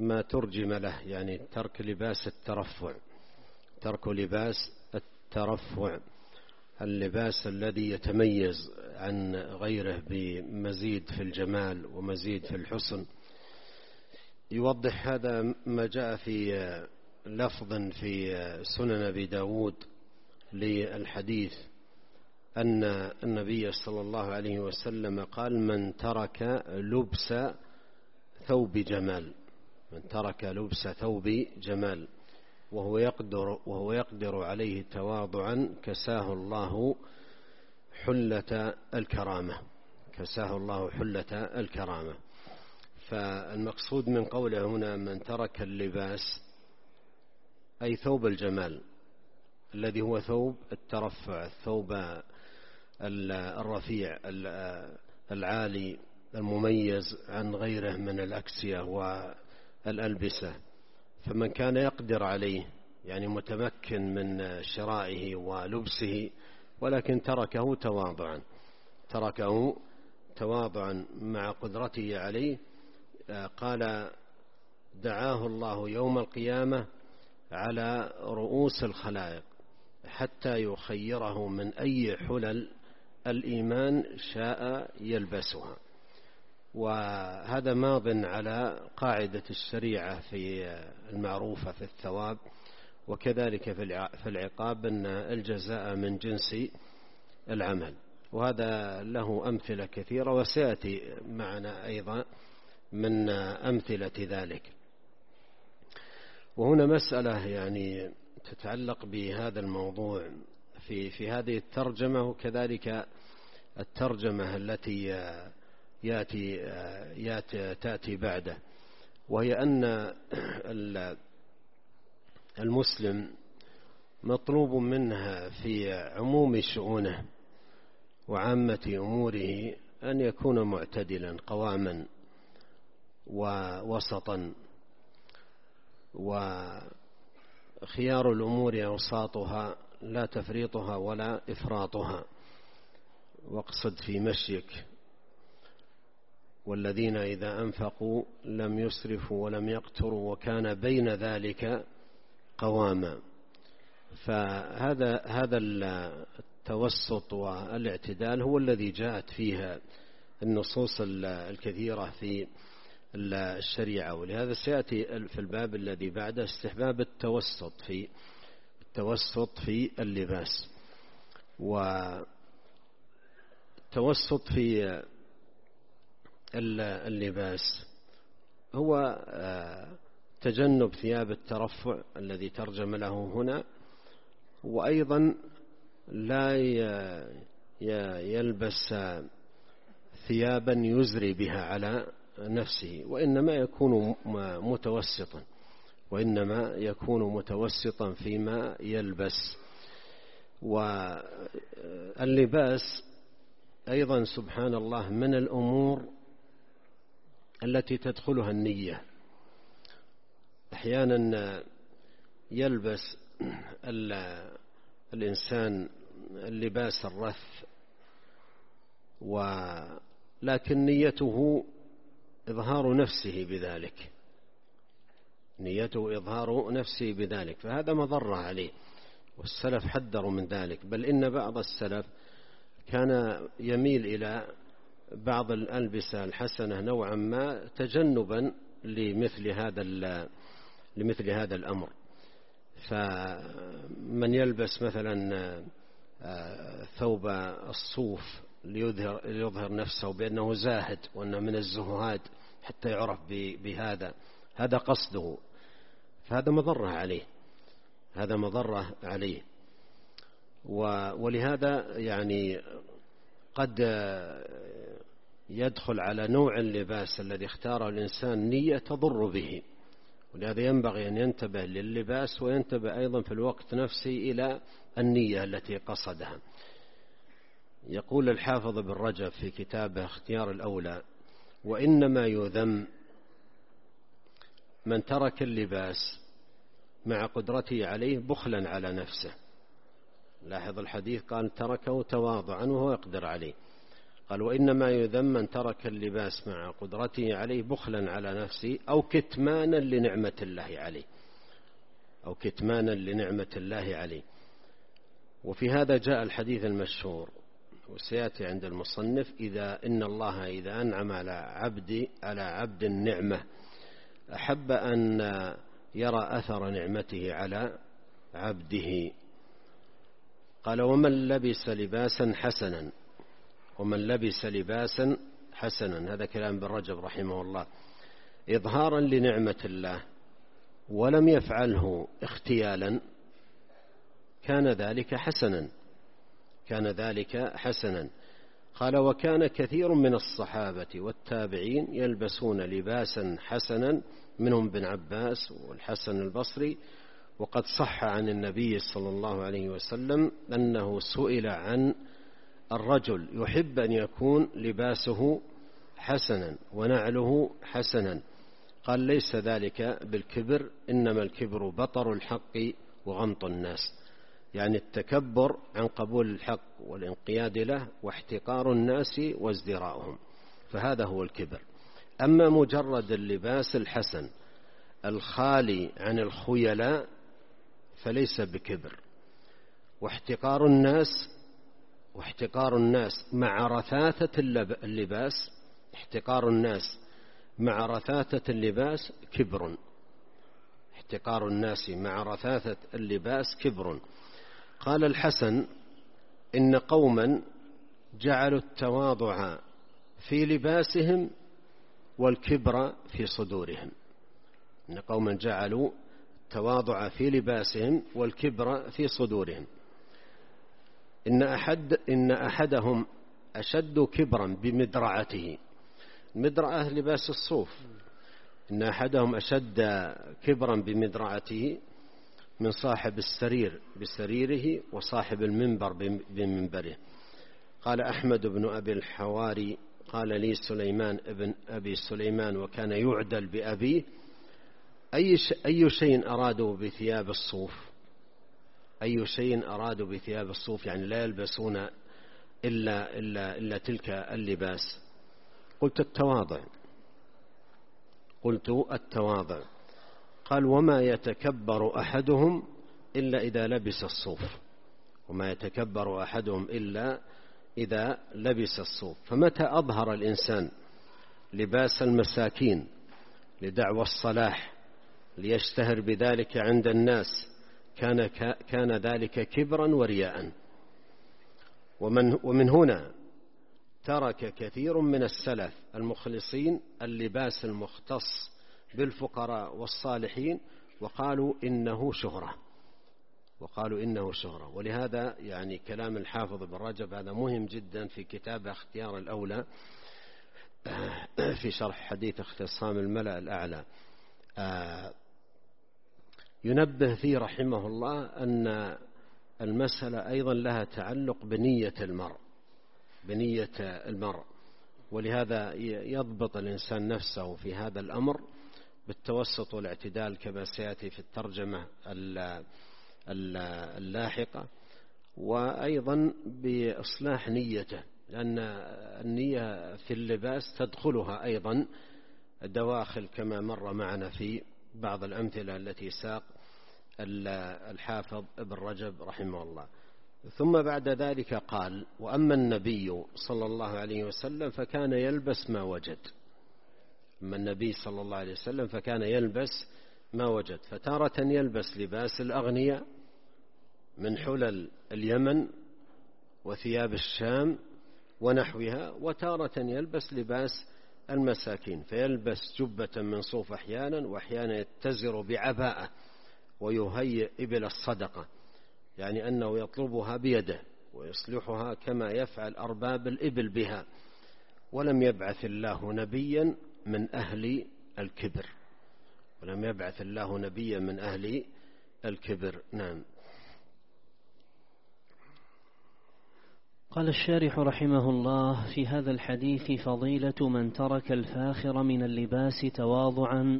ما ترجم له، يعني ترك لباس الترفع، ترك لباس الترفع، اللباس الذي يتميز عن غيره بمزيد في الجمال ومزيد في الحسن. يوضح هذا ما جاء في لفظ في سنن أبي داود للحديث أن النبي صلى الله عليه وسلم قال: من ترك لبس ثوب جمال، من ترك لبس ثوب جمال وهو يقدر عليه تواضعا كساه الله حلة الكرامة، كساه الله حلة الكرامة. فالمقصود من قوله هنا من ترك اللباس أي ثوب الجمال الذي هو ثوب الترفع، الثوب الرفيع العالي المميز عن غيره من الأكسية والألبسة. فمن كان يقدر عليه، يعني متمكن من شرائه ولبسه، ولكن تركه تواضعا مع قدرته عليه، قال: دعاه الله يوم القيامة على رؤوس الخلائق حتى يخيره من أي حلل الإيمان شاء يلبسها. وهذا ماض على قاعدة الشريعة في المعروفة في الثواب، وكذلك في العقاب، أن الجزاء من جنس العمل. وهذا له أمثلة كثيرة وسيأتي معنا أيضا من أمثلة ذلك. وهنا مسألة يعني تتعلق بهذا الموضوع في هذه الترجمة، وكذلك الترجمة التي تأتي بعده، وهي أن المسلم مطلوب منها في عموم شؤونه وعامة أموره أن يكون معتدلا قواما ووسطا، وخيار الأمور أوساطها لا تفريطها ولا إفراطها. واقصد في مشيك: والذين إذا أنفقوا لم يسرفوا ولم يقتروا وكان بين ذلك قواما. فهذا التوسط والاعتدال هو الذي جاءت فيها النصوص الكثيرة في الشريعة. ولهذا سيأتي في الباب الذي بعده استحباب التوسط في اللباس. والتوسط في اللباس هو تجنب ثياب الترفع الذي ترجم له هنا، وأيضا لا يلبس ثيابا يزري بها على نفسه، وإنما يكون متوسطا فيما يلبس. واللباس أيضا سبحان الله من الأمور التي تدخلها النية. أحيانا يلبس الإنسان اللباس الرث، ولكن نيته إظهار نفسه بذلك، فهذا مضرة عليه، والسلف حذروا من ذلك. بل إن بعض السلف كان يميل إلى بعض الألبسة الحسنة نوعا ما تجنبا لمثل هذا الأمر. فمن يلبس مثلا ثوب الصوف ليظهر نفسه بأنه زاهد وأنه من الزهاد حتى يعرف بهذا، هذا قصده، فهذا مضرة عليه. ولهذا يعني قد يدخل على نوع اللباس الذي اختاره الإنسان نية تضر به، ولهذا ينبغي أن ينتبه لللباس، وينتبه أيضا في الوقت نفسه إلى النية التي قصدها. يقول الحافظ بن رجب في كتابه اختيار الأولى: وإنما يذم من ترك اللباس مع قدرته عليه بخلا على نفسه. لاحظ الحديث قال: تركه تواضعا وهو يقدر عليه. قال وإنما يذم من ترك اللباس مع قدرته عليه بخلا على نفسه أو كتمانا لنعمة الله عليه، أو كتمانا لنعمة الله عليه. وفي هذا جاء الحديث المشهور وسيأتي عند المصنف: إن الله إذا أنعم على عبد النعمة أحب أن يرى أثر نعمته على عبده. قال ومن لبس لباسا حسنا، هذا كلام ابن رجب رحمه الله، إظهارا لنعمة الله ولم يفعله اختيالا، كان ذلك حسنا. قال وكان كثير من الصحابة والتابعين يلبسون لباسا حسنا، منهم ابن عباس والحسن البصري. وقد صح عن النبي صلى الله عليه وسلم أنه سئل عن الرجل يحب أن يكون لباسه حسنا ونعله حسنا، قال ليس ذلك بالكبر، إنما الكبر بطر الحق وغمط الناس، يعني التكبر عن قبول الحق والانقياد له واحتقار الناس وازدراؤهم، فهذا هو الكبر. أما مجرد اللباس الحسن الخالي عن الخيلاء فليس بكبر. واحتقار الناس مع رثاثة اللباس كبر. احتقار الناس مع رثاثة اللباس كبر. قال الحسن إن قوما جعلوا التواضع في لباسهم والكبر في صدورهم. إن قوما جعلوا التواضع في لباسهم والكبر في صدورهم. إن أحدهم أشد كبرا بمدرعته. مدرعة لباس الصوف. إن أحدهم أشد كبرا بمدرعته من صاحب السرير بسريره وصاحب المنبر بمنبره. قال أحمد بن أبي الحواري قال لي سليمان ابن أبي سليمان وكان يعدل بأبيه: أي شيء أرادوا بثياب الصوف؟ يعني لا يلبسون إلا تلك اللباس. قلت التواضع. قال وما يتكبر أحدهم إلا إذا لبس الصوف. فمتى أظهر الإنسان لباس المساكين لدعوى الصلاح ليشتهر بذلك عند الناس كان ذلك كبرا ورياء. ومن هنا ترك كثير من السلف المخلصين اللباس المختص بالفقراء والصالحين وقالوا إنه شهرة. ولهذا يعني كلام الحافظ ابن رجب هذا مهم جدا في كتاب اختيار الأولى في شرح حديث اختصام الملأ الأعلى. ينبه فيه رحمه الله أن المسألة أيضا لها تعلق بنية المرء، ولهذا يضبط الإنسان نفسه في هذا الأمر بالتوسط والاعتدال كما سيأتي في الترجمة اللاحقة، وأيضا بإصلاح نيته، لأن النية في اللباس تدخلها أيضا دواخل كما مر معنا في بعض الأمثلة التي ساق الحافظ ابن رجب رحمه الله. ثم بعد ذلك قال: وأما النبي صلى الله عليه وسلم فكان يلبس ما وجد. أما النبي صلى الله عليه وسلم فكان يلبس ما وجد، فتارة يلبس لباس الأغنياء من حلل اليمن وثياب الشام ونحوها، وتارة يلبس لباس المساكين، فيلبس جبة من صوف أحيانا، وأحيانا يتزر بعباءة ويهيئ إبل الصدقة، يعني أنه يطلبها بيده ويصلحها كما يفعل أرباب الإبل بها. ولم يبعث الله نبيا من أهل الكبر. نعم. قال الشارح رحمه الله: في هذا الحديث فضيلة من ترك الفاخر من اللباس تواضعا،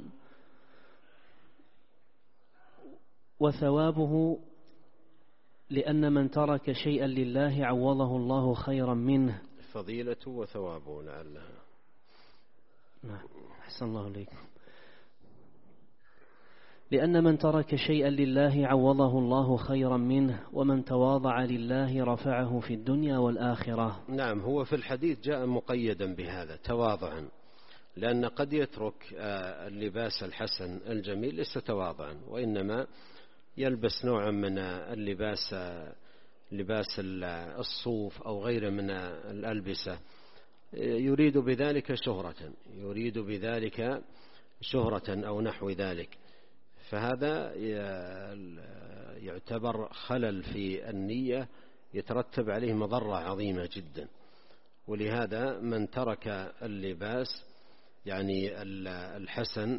وثوابه لأن من ترك شيئا لله عوضه الله خيرا منه. فضيلة وثوابه لعلها. نعم، أحسن الله إليكم. لأن من ترك شيئا لله عوضه الله خيرا منه، ومن تواضع لله رفعه في الدنيا والآخرة. نعم، هو في الحديث جاء مقيدا بهذا تواضعا، لأن قد يترك اللباس الحسن الجميل ليس تواضعا، وإنما يلبس نوعا من اللباس، لباس الصوف أو غيره من الألبسة، يريد بذلك شهرة أو نحو ذلك، فهذا يعتبر خلل في النية يترتب عليه مضرة عظيمة جدا. ولهذا من ترك اللباس يعني الحسن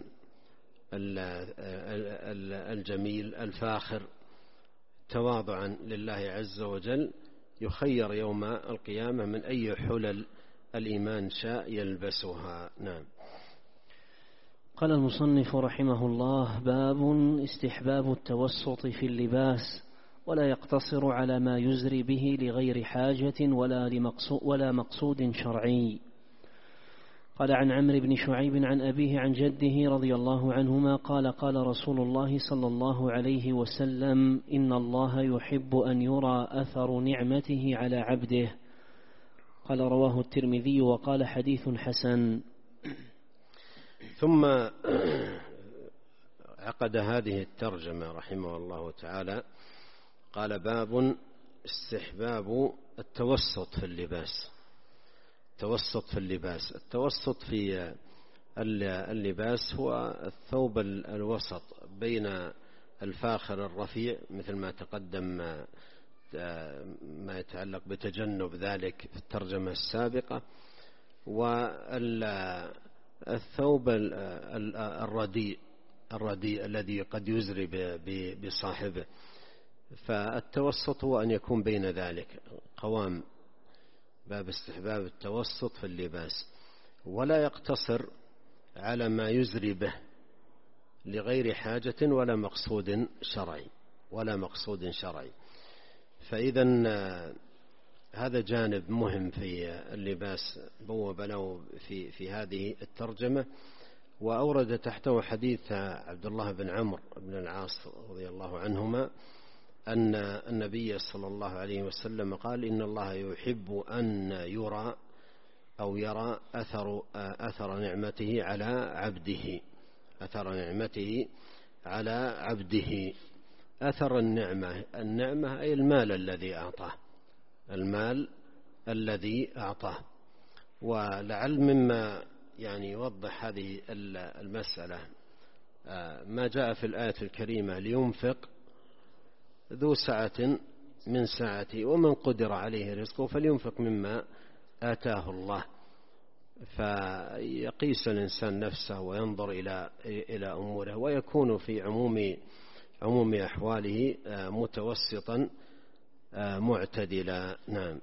الجميل الفاخر تواضعا لله عز وجل يخير يوم القيامة من أي حلل الإيمان شاء يلبسها. نعم. قال المصنف رحمه الله: باب استحباب التوسط في اللباس، ولا يقتصر على ما يزري به لغير حاجة ولا مقصود شرعي. قال: عن عمرو بن شعيب عن أبيه عن جده رضي الله عنهما قال: قال رسول الله صلى الله عليه وسلم: إن الله يحب أن يرى أثر نعمته على عبده. قال: رواه الترمذي وقال: حديث حسن. ثم عقد هذه الترجمة رحمه الله تعالى قال: باب استحباب التوسط في اللباس. التوسط في اللباس هو الثوب الوسط بين الفاخر الرفيع، مثل ما تقدم ما يتعلق بتجنب ذلك في الترجمة السابقة، والثوب الرديء الذي قد يزري بصاحبه. فالتوسط هو أن يكون بين ذلك قوام. باب استحباب التوسط في اللباس، ولا يقتصر على ما يزري به لغير حاجة ولا مقصود شرعي. فإذا هذا جانب مهم في اللباس بوب له في هذه الترجمة. وأورد تحته حديث عبد الله بن عمرو بن العاص رضي الله عنهما أن النبي صلى الله عليه وسلم قال: إن الله يحب أن يرى أثر نعمته على عبده. أثر النعمة أي المال الذي أعطاه. ولعل مما يعني يوضح هذه المسألة ما جاء في الآية الكريمة: لينفق ذو سعة من سعته ومن قدر عليه رزقه فلينفق مما آتاه الله. فيقيس الإنسان نفسه وينظر إلى أموره، ويكون في عموم أحواله متوسطا معتدلا. نعم.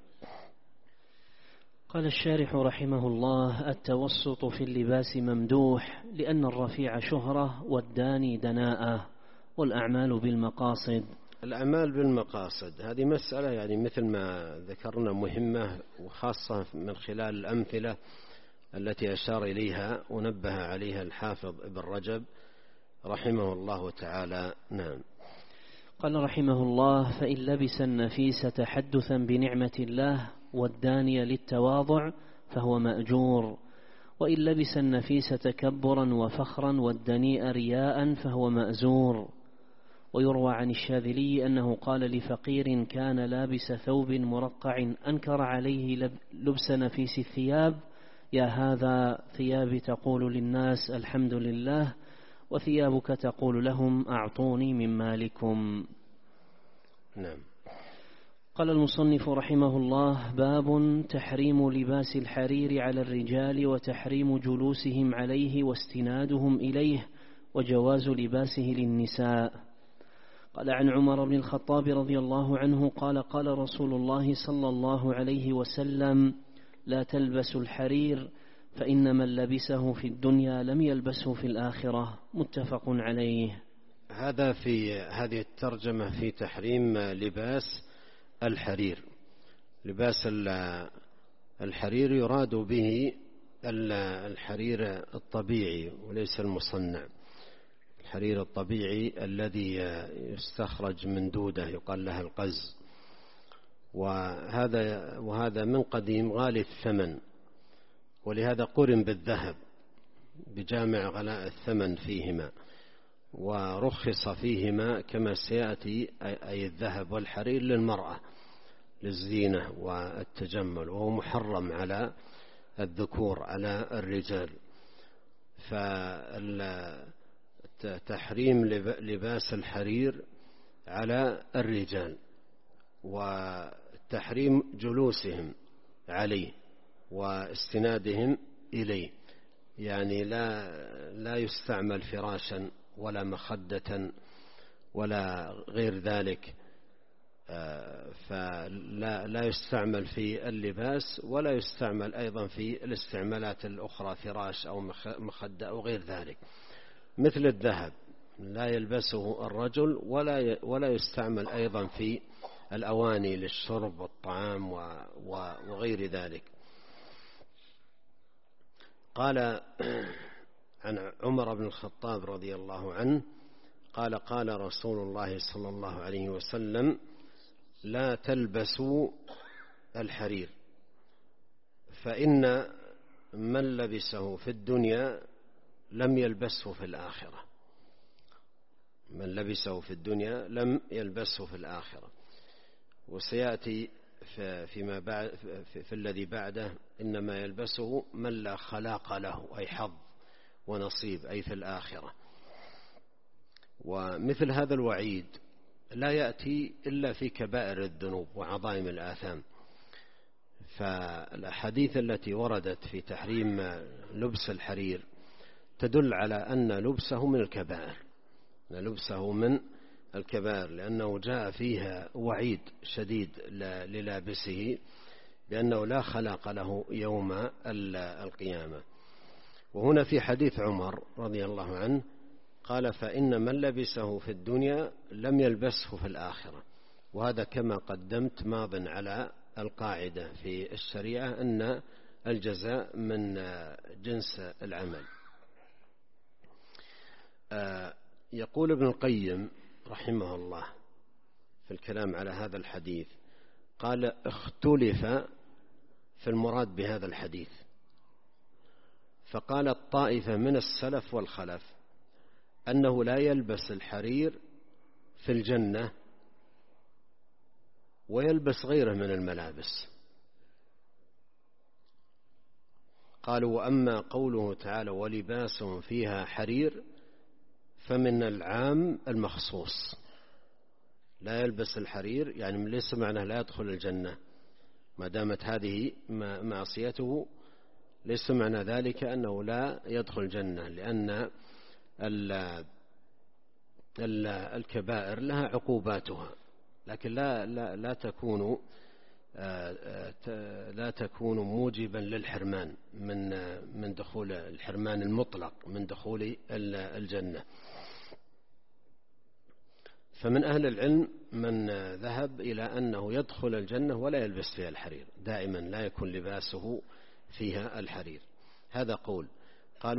قال الشارح رحمه الله: التوسط في اللباس ممدوح، لأن الرفيع شهرة والداني دناءة، والأعمال بالمقاصد. الأعمال بالمقاصد هذه مسألة يعني مثل ما ذكرنا مهمة، وخاصة من خلال الأمثلة التي أشار إليها ونبه عليها الحافظ ابن رجب رحمه الله تعالى. نعم. قال رحمه الله: فإن لبس النفيس تحدثا بنعمة الله والداني للتواضع فهو مأجور، وإن لبس النفيس تكبرا وفخرا والدنيء رياء فهو مأزور. ويروى عن الشاذلي أنه قال لفقير كان لابس ثوب مرقع أنكر عليه لبس نفيس الثياب: يا هذا ثيابي تقول للناس الحمد لله، وثيابك تقول لهم أعطوني من مالكم. نعم. قال المصنف رحمه الله: باب تحريم لباس الحرير على الرجال، وتحريم جلوسهم عليه واستنادهم إليه، وجواز لباسه للنساء. قال: عن عمر بن الخطاب رضي الله عنه قال: قال رسول الله صلى الله عليه وسلم: لا تلبسوا الحرير، فإن من لبسه في الدنيا لم يلبسه في الآخرة. متفق عليه. هذا في هذه الترجمة في تحريم لباس الحرير. لباس الحرير يراد به الحرير الطبيعي وليس المصنع. الحرير الطبيعي الذي يستخرج من دودة يقال لها القز، وهذا من قديم غالي الثمن، ولهذا قرن بالذهب بجامع غلاء الثمن فيهما، ورخص فيهما كما سيأتي أي الذهب والحرير للمرأة للزينة والتجمل، وهو محرم على الذكور على الرجال. فتحريم لباس الحرير على الرجال، وتحريم جلوسهم عليه واستنادهم إليه، يعني لا يستعمل فراشا ولا مخدة ولا غير ذلك، فلا يستعمل في اللباس ولا يستعمل أيضا في الاستعمالات الأخرى، فراش أو مخدة أو غير ذلك. مثل الذهب لا يلبسه الرجل ولا يستعمل أيضا في الأواني للشرب والطعام وغير ذلك. قال عن عمر بن الخطاب رضي الله عنه قال: قال رسول الله صلى الله عليه وسلم: لا تلبسوا الحرير، فإن من لبسه في الدنيا لم يلبسه في الآخرة. من لبسه في الدنيا لم يلبسه في الآخرة. وسيأتي فيما بعد في الذي بعده: إنما يلبسه من لا خلاق له، أي حظ ونصيب، أي في الآخرة. ومثل هذا الوعيد لا يأتي إلا في كبائر الذنوب وعظائم الآثام. فالأحاديث التي وردت في تحريم لبس الحرير تدل على أن لبسه من الكبائر، لأنه جاء فيها وعيد شديد للابسه لأنه لا خلاق له يوم القيامة. وهنا في حديث عمر رضي الله عنه قال: فإن من لبسه في الدنيا لم يلبسه في الآخرة. وهذا كما قدمت ماض على القاعدة في الشريعة أن الجزاء من جنس العمل. يقول ابن القيم رحمه الله في الكلام على هذا الحديث، قال: اختلف في المراد بهذا الحديث، فقال الطائفة من السلف والخلف أنه لا يلبس الحرير في الجنة ويلبس غيره من الملابس. قالوا: وأما قوله تعالى: ولباسهم فيها حرير، فمن العام المخصوص. لا يلبس الحرير يعني ليس معناه لا يدخل الجنة ما دامت هذه معصيته، ليس معنى ذلك أنه لا يدخل الجنة، لأن الكبائر لها عقوباتها، لكن لا تكون موجبا للحرمان من دخول الحرمان المطلق من دخول الجنة. فمن أهل العلم من ذهب إلى أنه يدخل الجنة ولا يلبس فيها الحرير، دائما لا يكون لباسه فيها الحرير. هذا قول. قال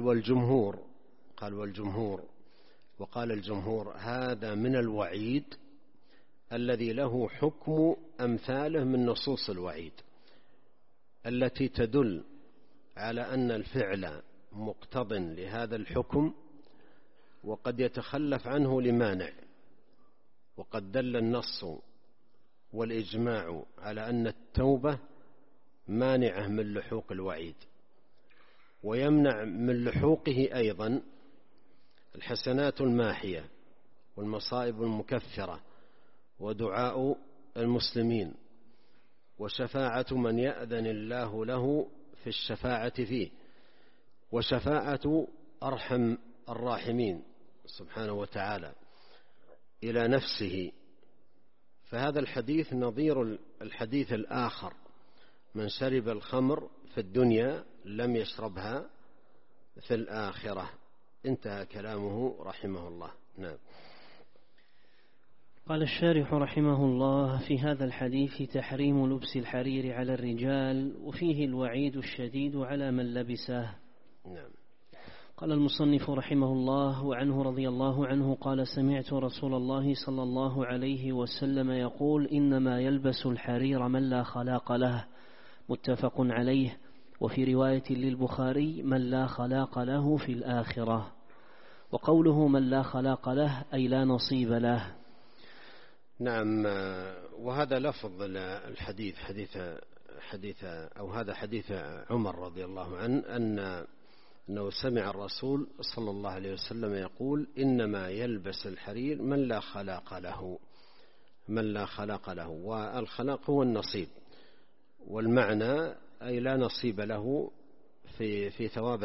وقال الجمهور هذا من الوعيد الذي له حكم أمثاله من نصوص الوعيد التي تدل على أن الفعل مقتض لهذا الحكم، وقد يتخلف عنه لمانع. وقد دل النص والإجماع على أن التوبة مانعة من لحوق الوعيد، ويمنع من لحوقه أيضا الحسنات الماحية والمصائب المكفرة ودعاء المسلمين وشفاعة من يأذن الله له في الشفاعة فيه وشفاعة أرحم الراحمين سبحانه وتعالى إلى نفسه. فهذا الحديث نظير الحديث الآخر: من شرب الخمر في الدنيا لم يشربها في الآخرة. انتهى كلامه رحمه الله. نعم. قال الشارح رحمه الله: في هذا الحديث تحريم لبس الحرير على الرجال، وفيه الوعيد الشديد على من لبسه. نعم. قال المصنف رحمه الله: وعنه رضي الله عنه قال: سمعت رسول الله صلى الله عليه وسلم يقول: إنما يلبس الحرير من لا خلاق له، متفق عليه. وفي رواية للبخاري: من لا خلاق له في الآخرة. وقوله من لا خلاق له أي لا نصيب له. نعم. وهذا لفظ الحديث هذا حديث عمر رضي الله عنه أنه سمع الرسول صلى الله عليه وسلم يقول: إنما يلبس الحرير من لا خلاق له. والخلاق هو النصيب، والمعنى أي لا نصيب له في ثواب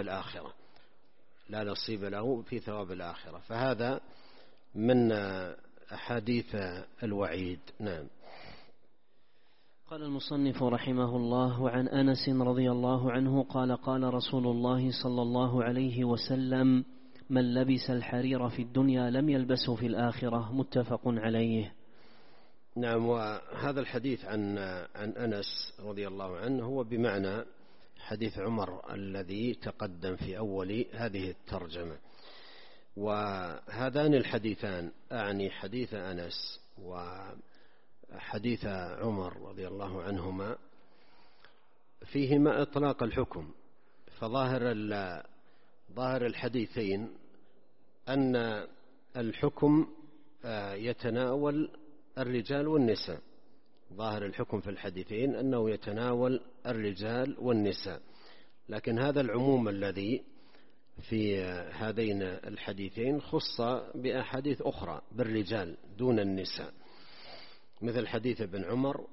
الآخرة. فهذا من أحاديث الوعيد. نعم. قال المصنف رحمه الله: وعن أنس رضي الله عنه قال: قال رسول الله صلى الله عليه وسلم: من لبس الحرير في الدنيا لم يلبسه في الآخرة، متفق عليه. نعم. وهذا الحديث عن أنس رضي الله عنه هو بمعنى حديث عمر الذي تقدم في أول هذه الترجمة. وهذان الحديثان، أعني حديث أنس وحديث عمر رضي الله عنهما، فيهما إطلاق الحكم. فظاهر الحديثين أن الحكم يتناول الرجال والنساء. ظاهر الحكم في الحديثين أنه يتناول الرجال والنساء، لكن هذا العموم الذي في هذين الحديثين خص بأحاديث أخرى بالرجال دون النساء، مثل حديث ابن عمر،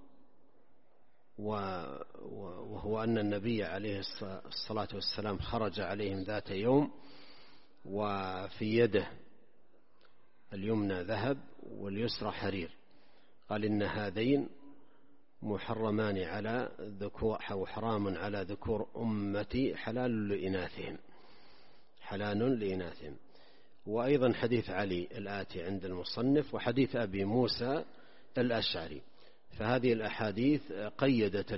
وهو أن النبي عليه الصلاة والسلام خرج عليهم ذات يوم وفي يده اليمنى ذهب واليسرى حرير، قال: إن هذين محرمان على ذكور أو حرام على ذكور أمتي حلال لإناثهم. وأيضا حديث علي الآتي عند المصنف، وحديث أبي موسى الأشعري. فهذه الأحاديث قيدت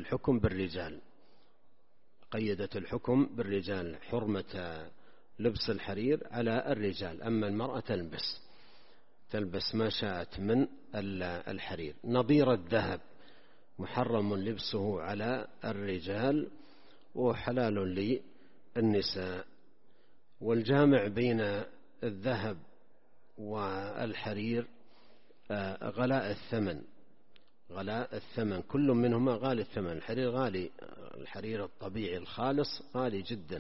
الحكم بالرجال، حرمة لبس الحرير على الرجال. أما المرأة تلبس ما شاءت من الحرير. نظير الذهب محرم لبسه على الرجال وحلال للنساء. والجامع بين الذهب والحرير غلاء الثمن، كل منهما غالي الثمن. الحرير غالي، الحرير الطبيعي الخالص غالي جدا،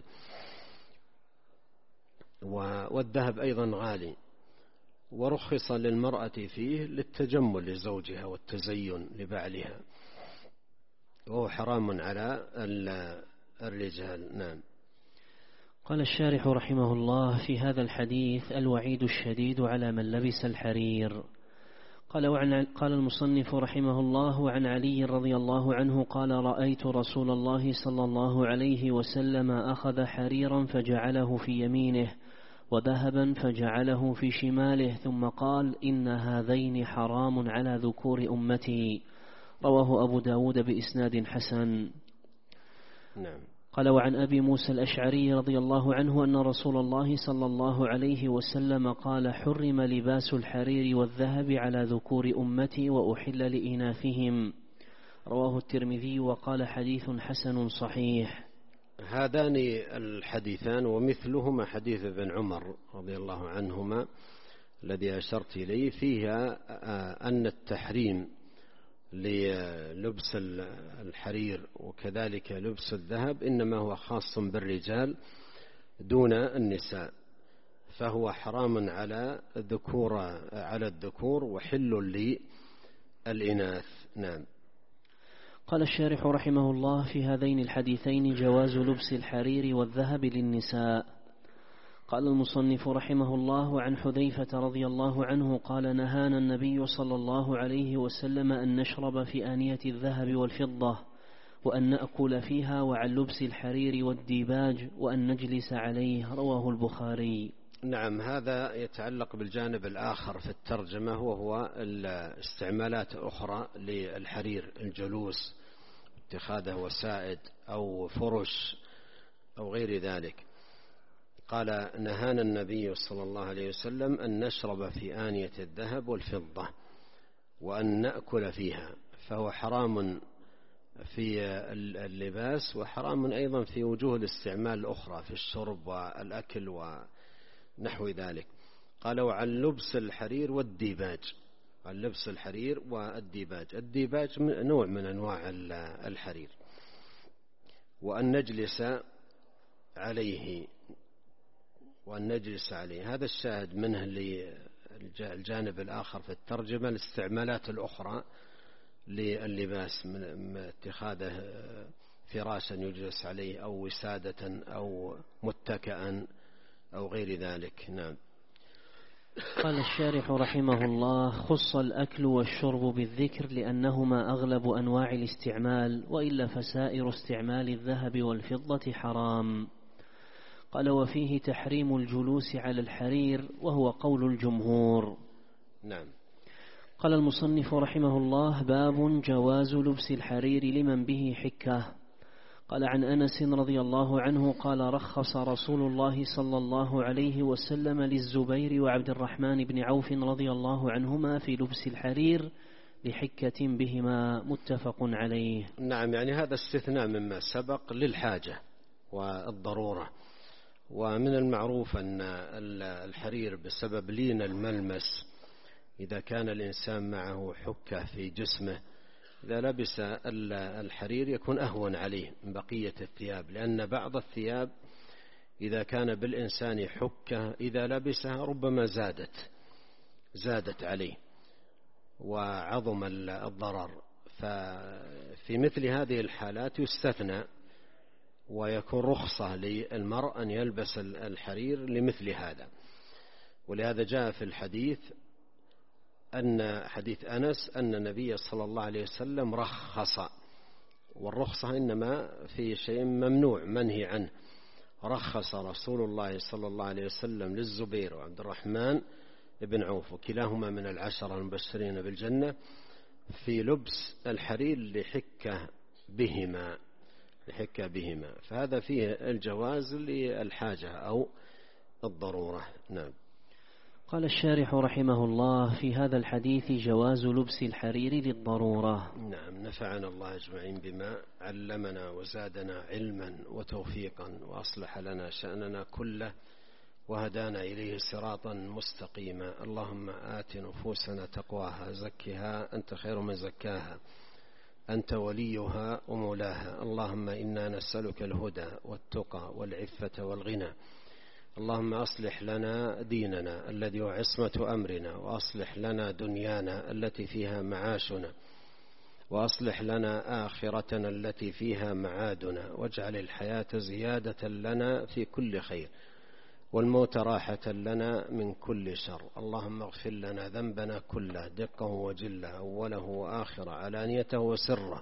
والذهب أيضا غالي. ورخص للمرأة فيه للتجمل لزوجها والتزين لبعلها، وهو حرام على الرجال. نعم. قال الشارح رحمه الله: في هذا الحديث الوعيد الشديد على من لبس الحرير. قال المصنف رحمه الله: وعن علي رضي الله عنه قال: رأيت رسول الله صلى الله عليه وسلم أخذ حريرا فجعله في يمينه، وذهبا فجعله في شماله، ثم قال: إن هذين حرام على ذكور أمتي. رواه أبو داود بإسناد حسن. نعم. قال: وعن أبي موسى الأشعري رضي الله عنه أن رسول الله صلى الله عليه وسلم قال: حرم لباس الحرير والذهب على ذكور أمتي وأحل لإناثهم. رواه الترمذي وقال: حديث حسن صحيح. هذان الحديثان ومثلهما حديث ابن عمر رضي الله عنهما الذي أشرت إليه، فيها أن التحريم للبس الحرير وكذلك لبس الذهب إنما هو خاص بالرجال دون النساء، فهو حرام على الذكور وحل للإناث. نعم. قال الشارح رحمه الله: في هذين الحديثين جواز لبس الحرير والذهب للنساء. قال المصنف رحمه الله: عن حذيفة رضي الله عنه قال: نهانا النبي صلى الله عليه وسلم أن نشرب في آنية الذهب والفضة، وأن نأكل فيها، وعن لبس الحرير والديباج، وأن نجلس عليه. رواه البخاري. نعم، هذا يتعلق بالجانب الآخر في الترجمة، وهو الاستعمالات الأخرى للحرير، الجلوس، اتخاذه وسائد أو فرش أو غير ذلك. قال: نهانا النبي صلى الله عليه وسلم أن نشرب في آنية الذهب والفضة وأن نأكل فيها، فهو حرام في اللباس وحرام أيضا في وجوه الاستعمال الأخرى في الشرب والأكل ونحو ذلك. قال: وعن لبس الحرير والديباج. عن لبس الحرير والديباج. الديباج نوع من أنواع الحرير. وأن نجلس عليه، وأن نجلس عليه. هذا الشاهد منه للجانب الآخر في الترجمة، الاستعمالات الأخرى لللباس من اتخاذه فراشا يجلس عليه أو وسادة أو متكئا أو غير ذلك. نعم. قال الشارح رحمه الله: خص الأكل والشرب بالذكر لأنهما أغلب أنواع الاستعمال، وإلا فسائر استعمال الذهب والفضة حرام. قال: وفيه تحريم الجلوس على الحرير، وهو قول الجمهور. نعم. قال المصنف رحمه الله: باب جواز لبس الحرير لمن به حكة. قال: عن أنس رضي الله عنه قال: رخص رسول الله صلى الله عليه وسلم للزبير وعبد الرحمن بن عوف رضي الله عنهما في لبس الحرير لحكة بهما، متفق عليه. نعم، يعني هذا استثناء مما سبق للحاجة والضرورة. ومن المعروف أن الحرير بسبب لين الملمس، إذا كان الإنسان معه حكة في جسمه، إذا لبس الحرير يكون أهون عليه من بقية الثياب، لأن بعض الثياب إذا كان بالإنسان حكة إذا لبسها ربما زادت عليه وعظم الضرر. ففي مثل هذه الحالات يستثنى ويكون رخصة للمرء أن يلبس الحرير لمثل هذا. ولهذا جاء في الحديث أن حديث أنس أن النبي صلى الله عليه وسلم رخص، والرخصة إنما في شيء ممنوع منهي عنه. رخص رسول الله صلى الله عليه وسلم للزبير وعبد الرحمن بن عوف، وكلاهما من العشرة المبشرين بالجنة، في لبس الحرير لحكة بهما. فهذا فيه الجواز للحاجة أو الضرورة. نعم. قال الشارح رحمه الله: في هذا الحديث جواز لبس الحرير للضرورة. نعم، نفعنا الله أجمعين بما علمنا وزادنا علما وتوفيقا، وأصلح لنا شأننا كله، وهدانا إليه صراطا مستقيما. اللهم آت نفوسنا تقواها، زكها أنت خير من زكاها، أنت وليها ومولاها. اللهم إنا نسألك الهدى والتقى والعفة والغنى. اللهم أصلح لنا ديننا الذي هو عصمة أمرنا، وأصلح لنا دنيانا التي فيها معاشنا، وأصلح لنا آخرتنا التي فيها معادنا، واجعل الحياة زيادة لنا في كل خير، والموت راحة لنا من كل شر. اللهم اغفر لنا ذنبنا كله، دقه وجله، أوله وآخره، علانيته وسره.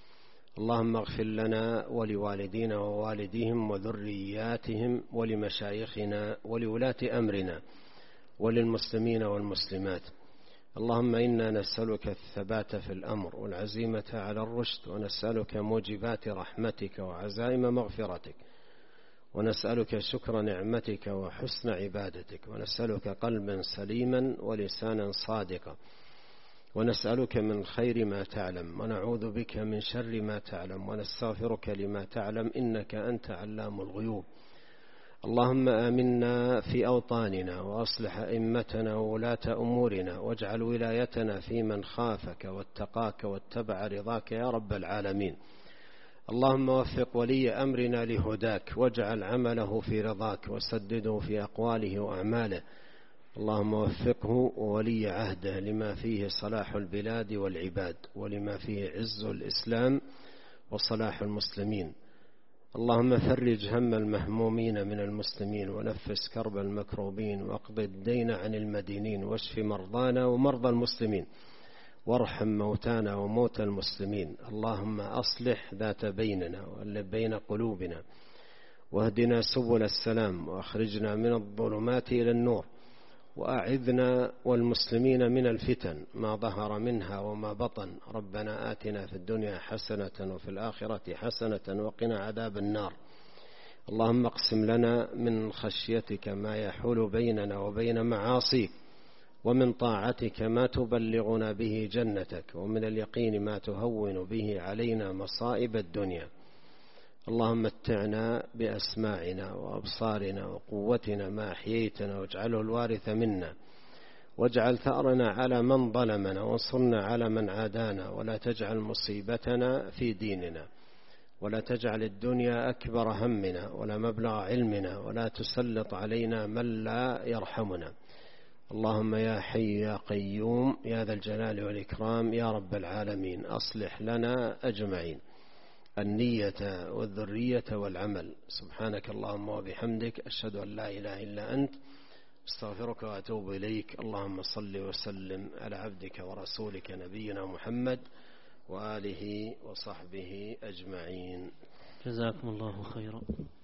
اللهم اغفر لنا ولوالدينا ووالديهم وذرياتهم ولمشايخنا ولولاة أمرنا وللمسلمين والمسلمات. اللهم إنا نسألك الثبات في الأمر والعزيمة على الرشد، ونسألك موجبات رحمتك وعزائم مغفرتك، ونسألك شكر نعمتك وحسن عبادتك، ونسألك قلبا سليما ولسانا صادقا، ونسألك من خير ما تعلم، ونعوذ بك من شر ما تعلم، ونستغفرك لما تعلم، إنك أنت علام الغيوب. اللهم آمنا في أوطاننا، وأصلح أئمتنا وولاة أمورنا، واجعل ولايتنا في من خافك واتقاك واتبع رضاك يا رب العالمين. اللهم وفق ولي أمرنا لهداك، واجعل عمله في رضاك، وسدده في أقواله وأعماله. اللهم وفقه وولي عهده لما فيه صلاح البلاد والعباد، ولما فيه عز الإسلام وصلاح المسلمين. اللهم فرج هم المهمومين من المسلمين، ونفس كرب المكروبين، واقض الدين عن المدينين، واشف مرضانا ومرضى المسلمين، وارحم موتانا وموتى المسلمين. اللهم أصلح ذات بيننا وألف بين قلوبنا، واهدنا سبل السلام، وأخرجنا من الظلمات إلى النور، وأعذنا والمسلمين من الفتن ما ظهر منها وما بطن. ربنا آتنا في الدنيا حسنة وفي الآخرة حسنة وقنا عذاب النار. اللهم اقسم لنا من خشيتك ما يحول بيننا وبين معاصيك، ومن طاعتك ما تبلغنا به جنتك، ومن اليقين ما تهون به علينا مصائب الدنيا. اللهم متعنا بأسماعنا وأبصارنا وقوتنا ما أحييتنا، واجعله الوارث منا، واجعل ثأرنا على من ظلمنا، وانصرنا على من عادانا، ولا تجعل مصيبتنا في ديننا، ولا تجعل الدنيا أكبر همنا ولا مبلغ علمنا، ولا تسلط علينا من لا يرحمنا. اللهم يا حي يا قيوم يا ذا الجلال والإكرام يا رب العالمين، أصلح لنا أجمعين النية والذرية والعمل. سبحانك اللهم وبحمدك، أشهد أن لا إله إلا أنت، استغفرك وأتوب إليك. اللهم صل وسلم على عبدك ورسولك نبينا محمد وآله وصحبه أجمعين. جزاكم الله خيرا.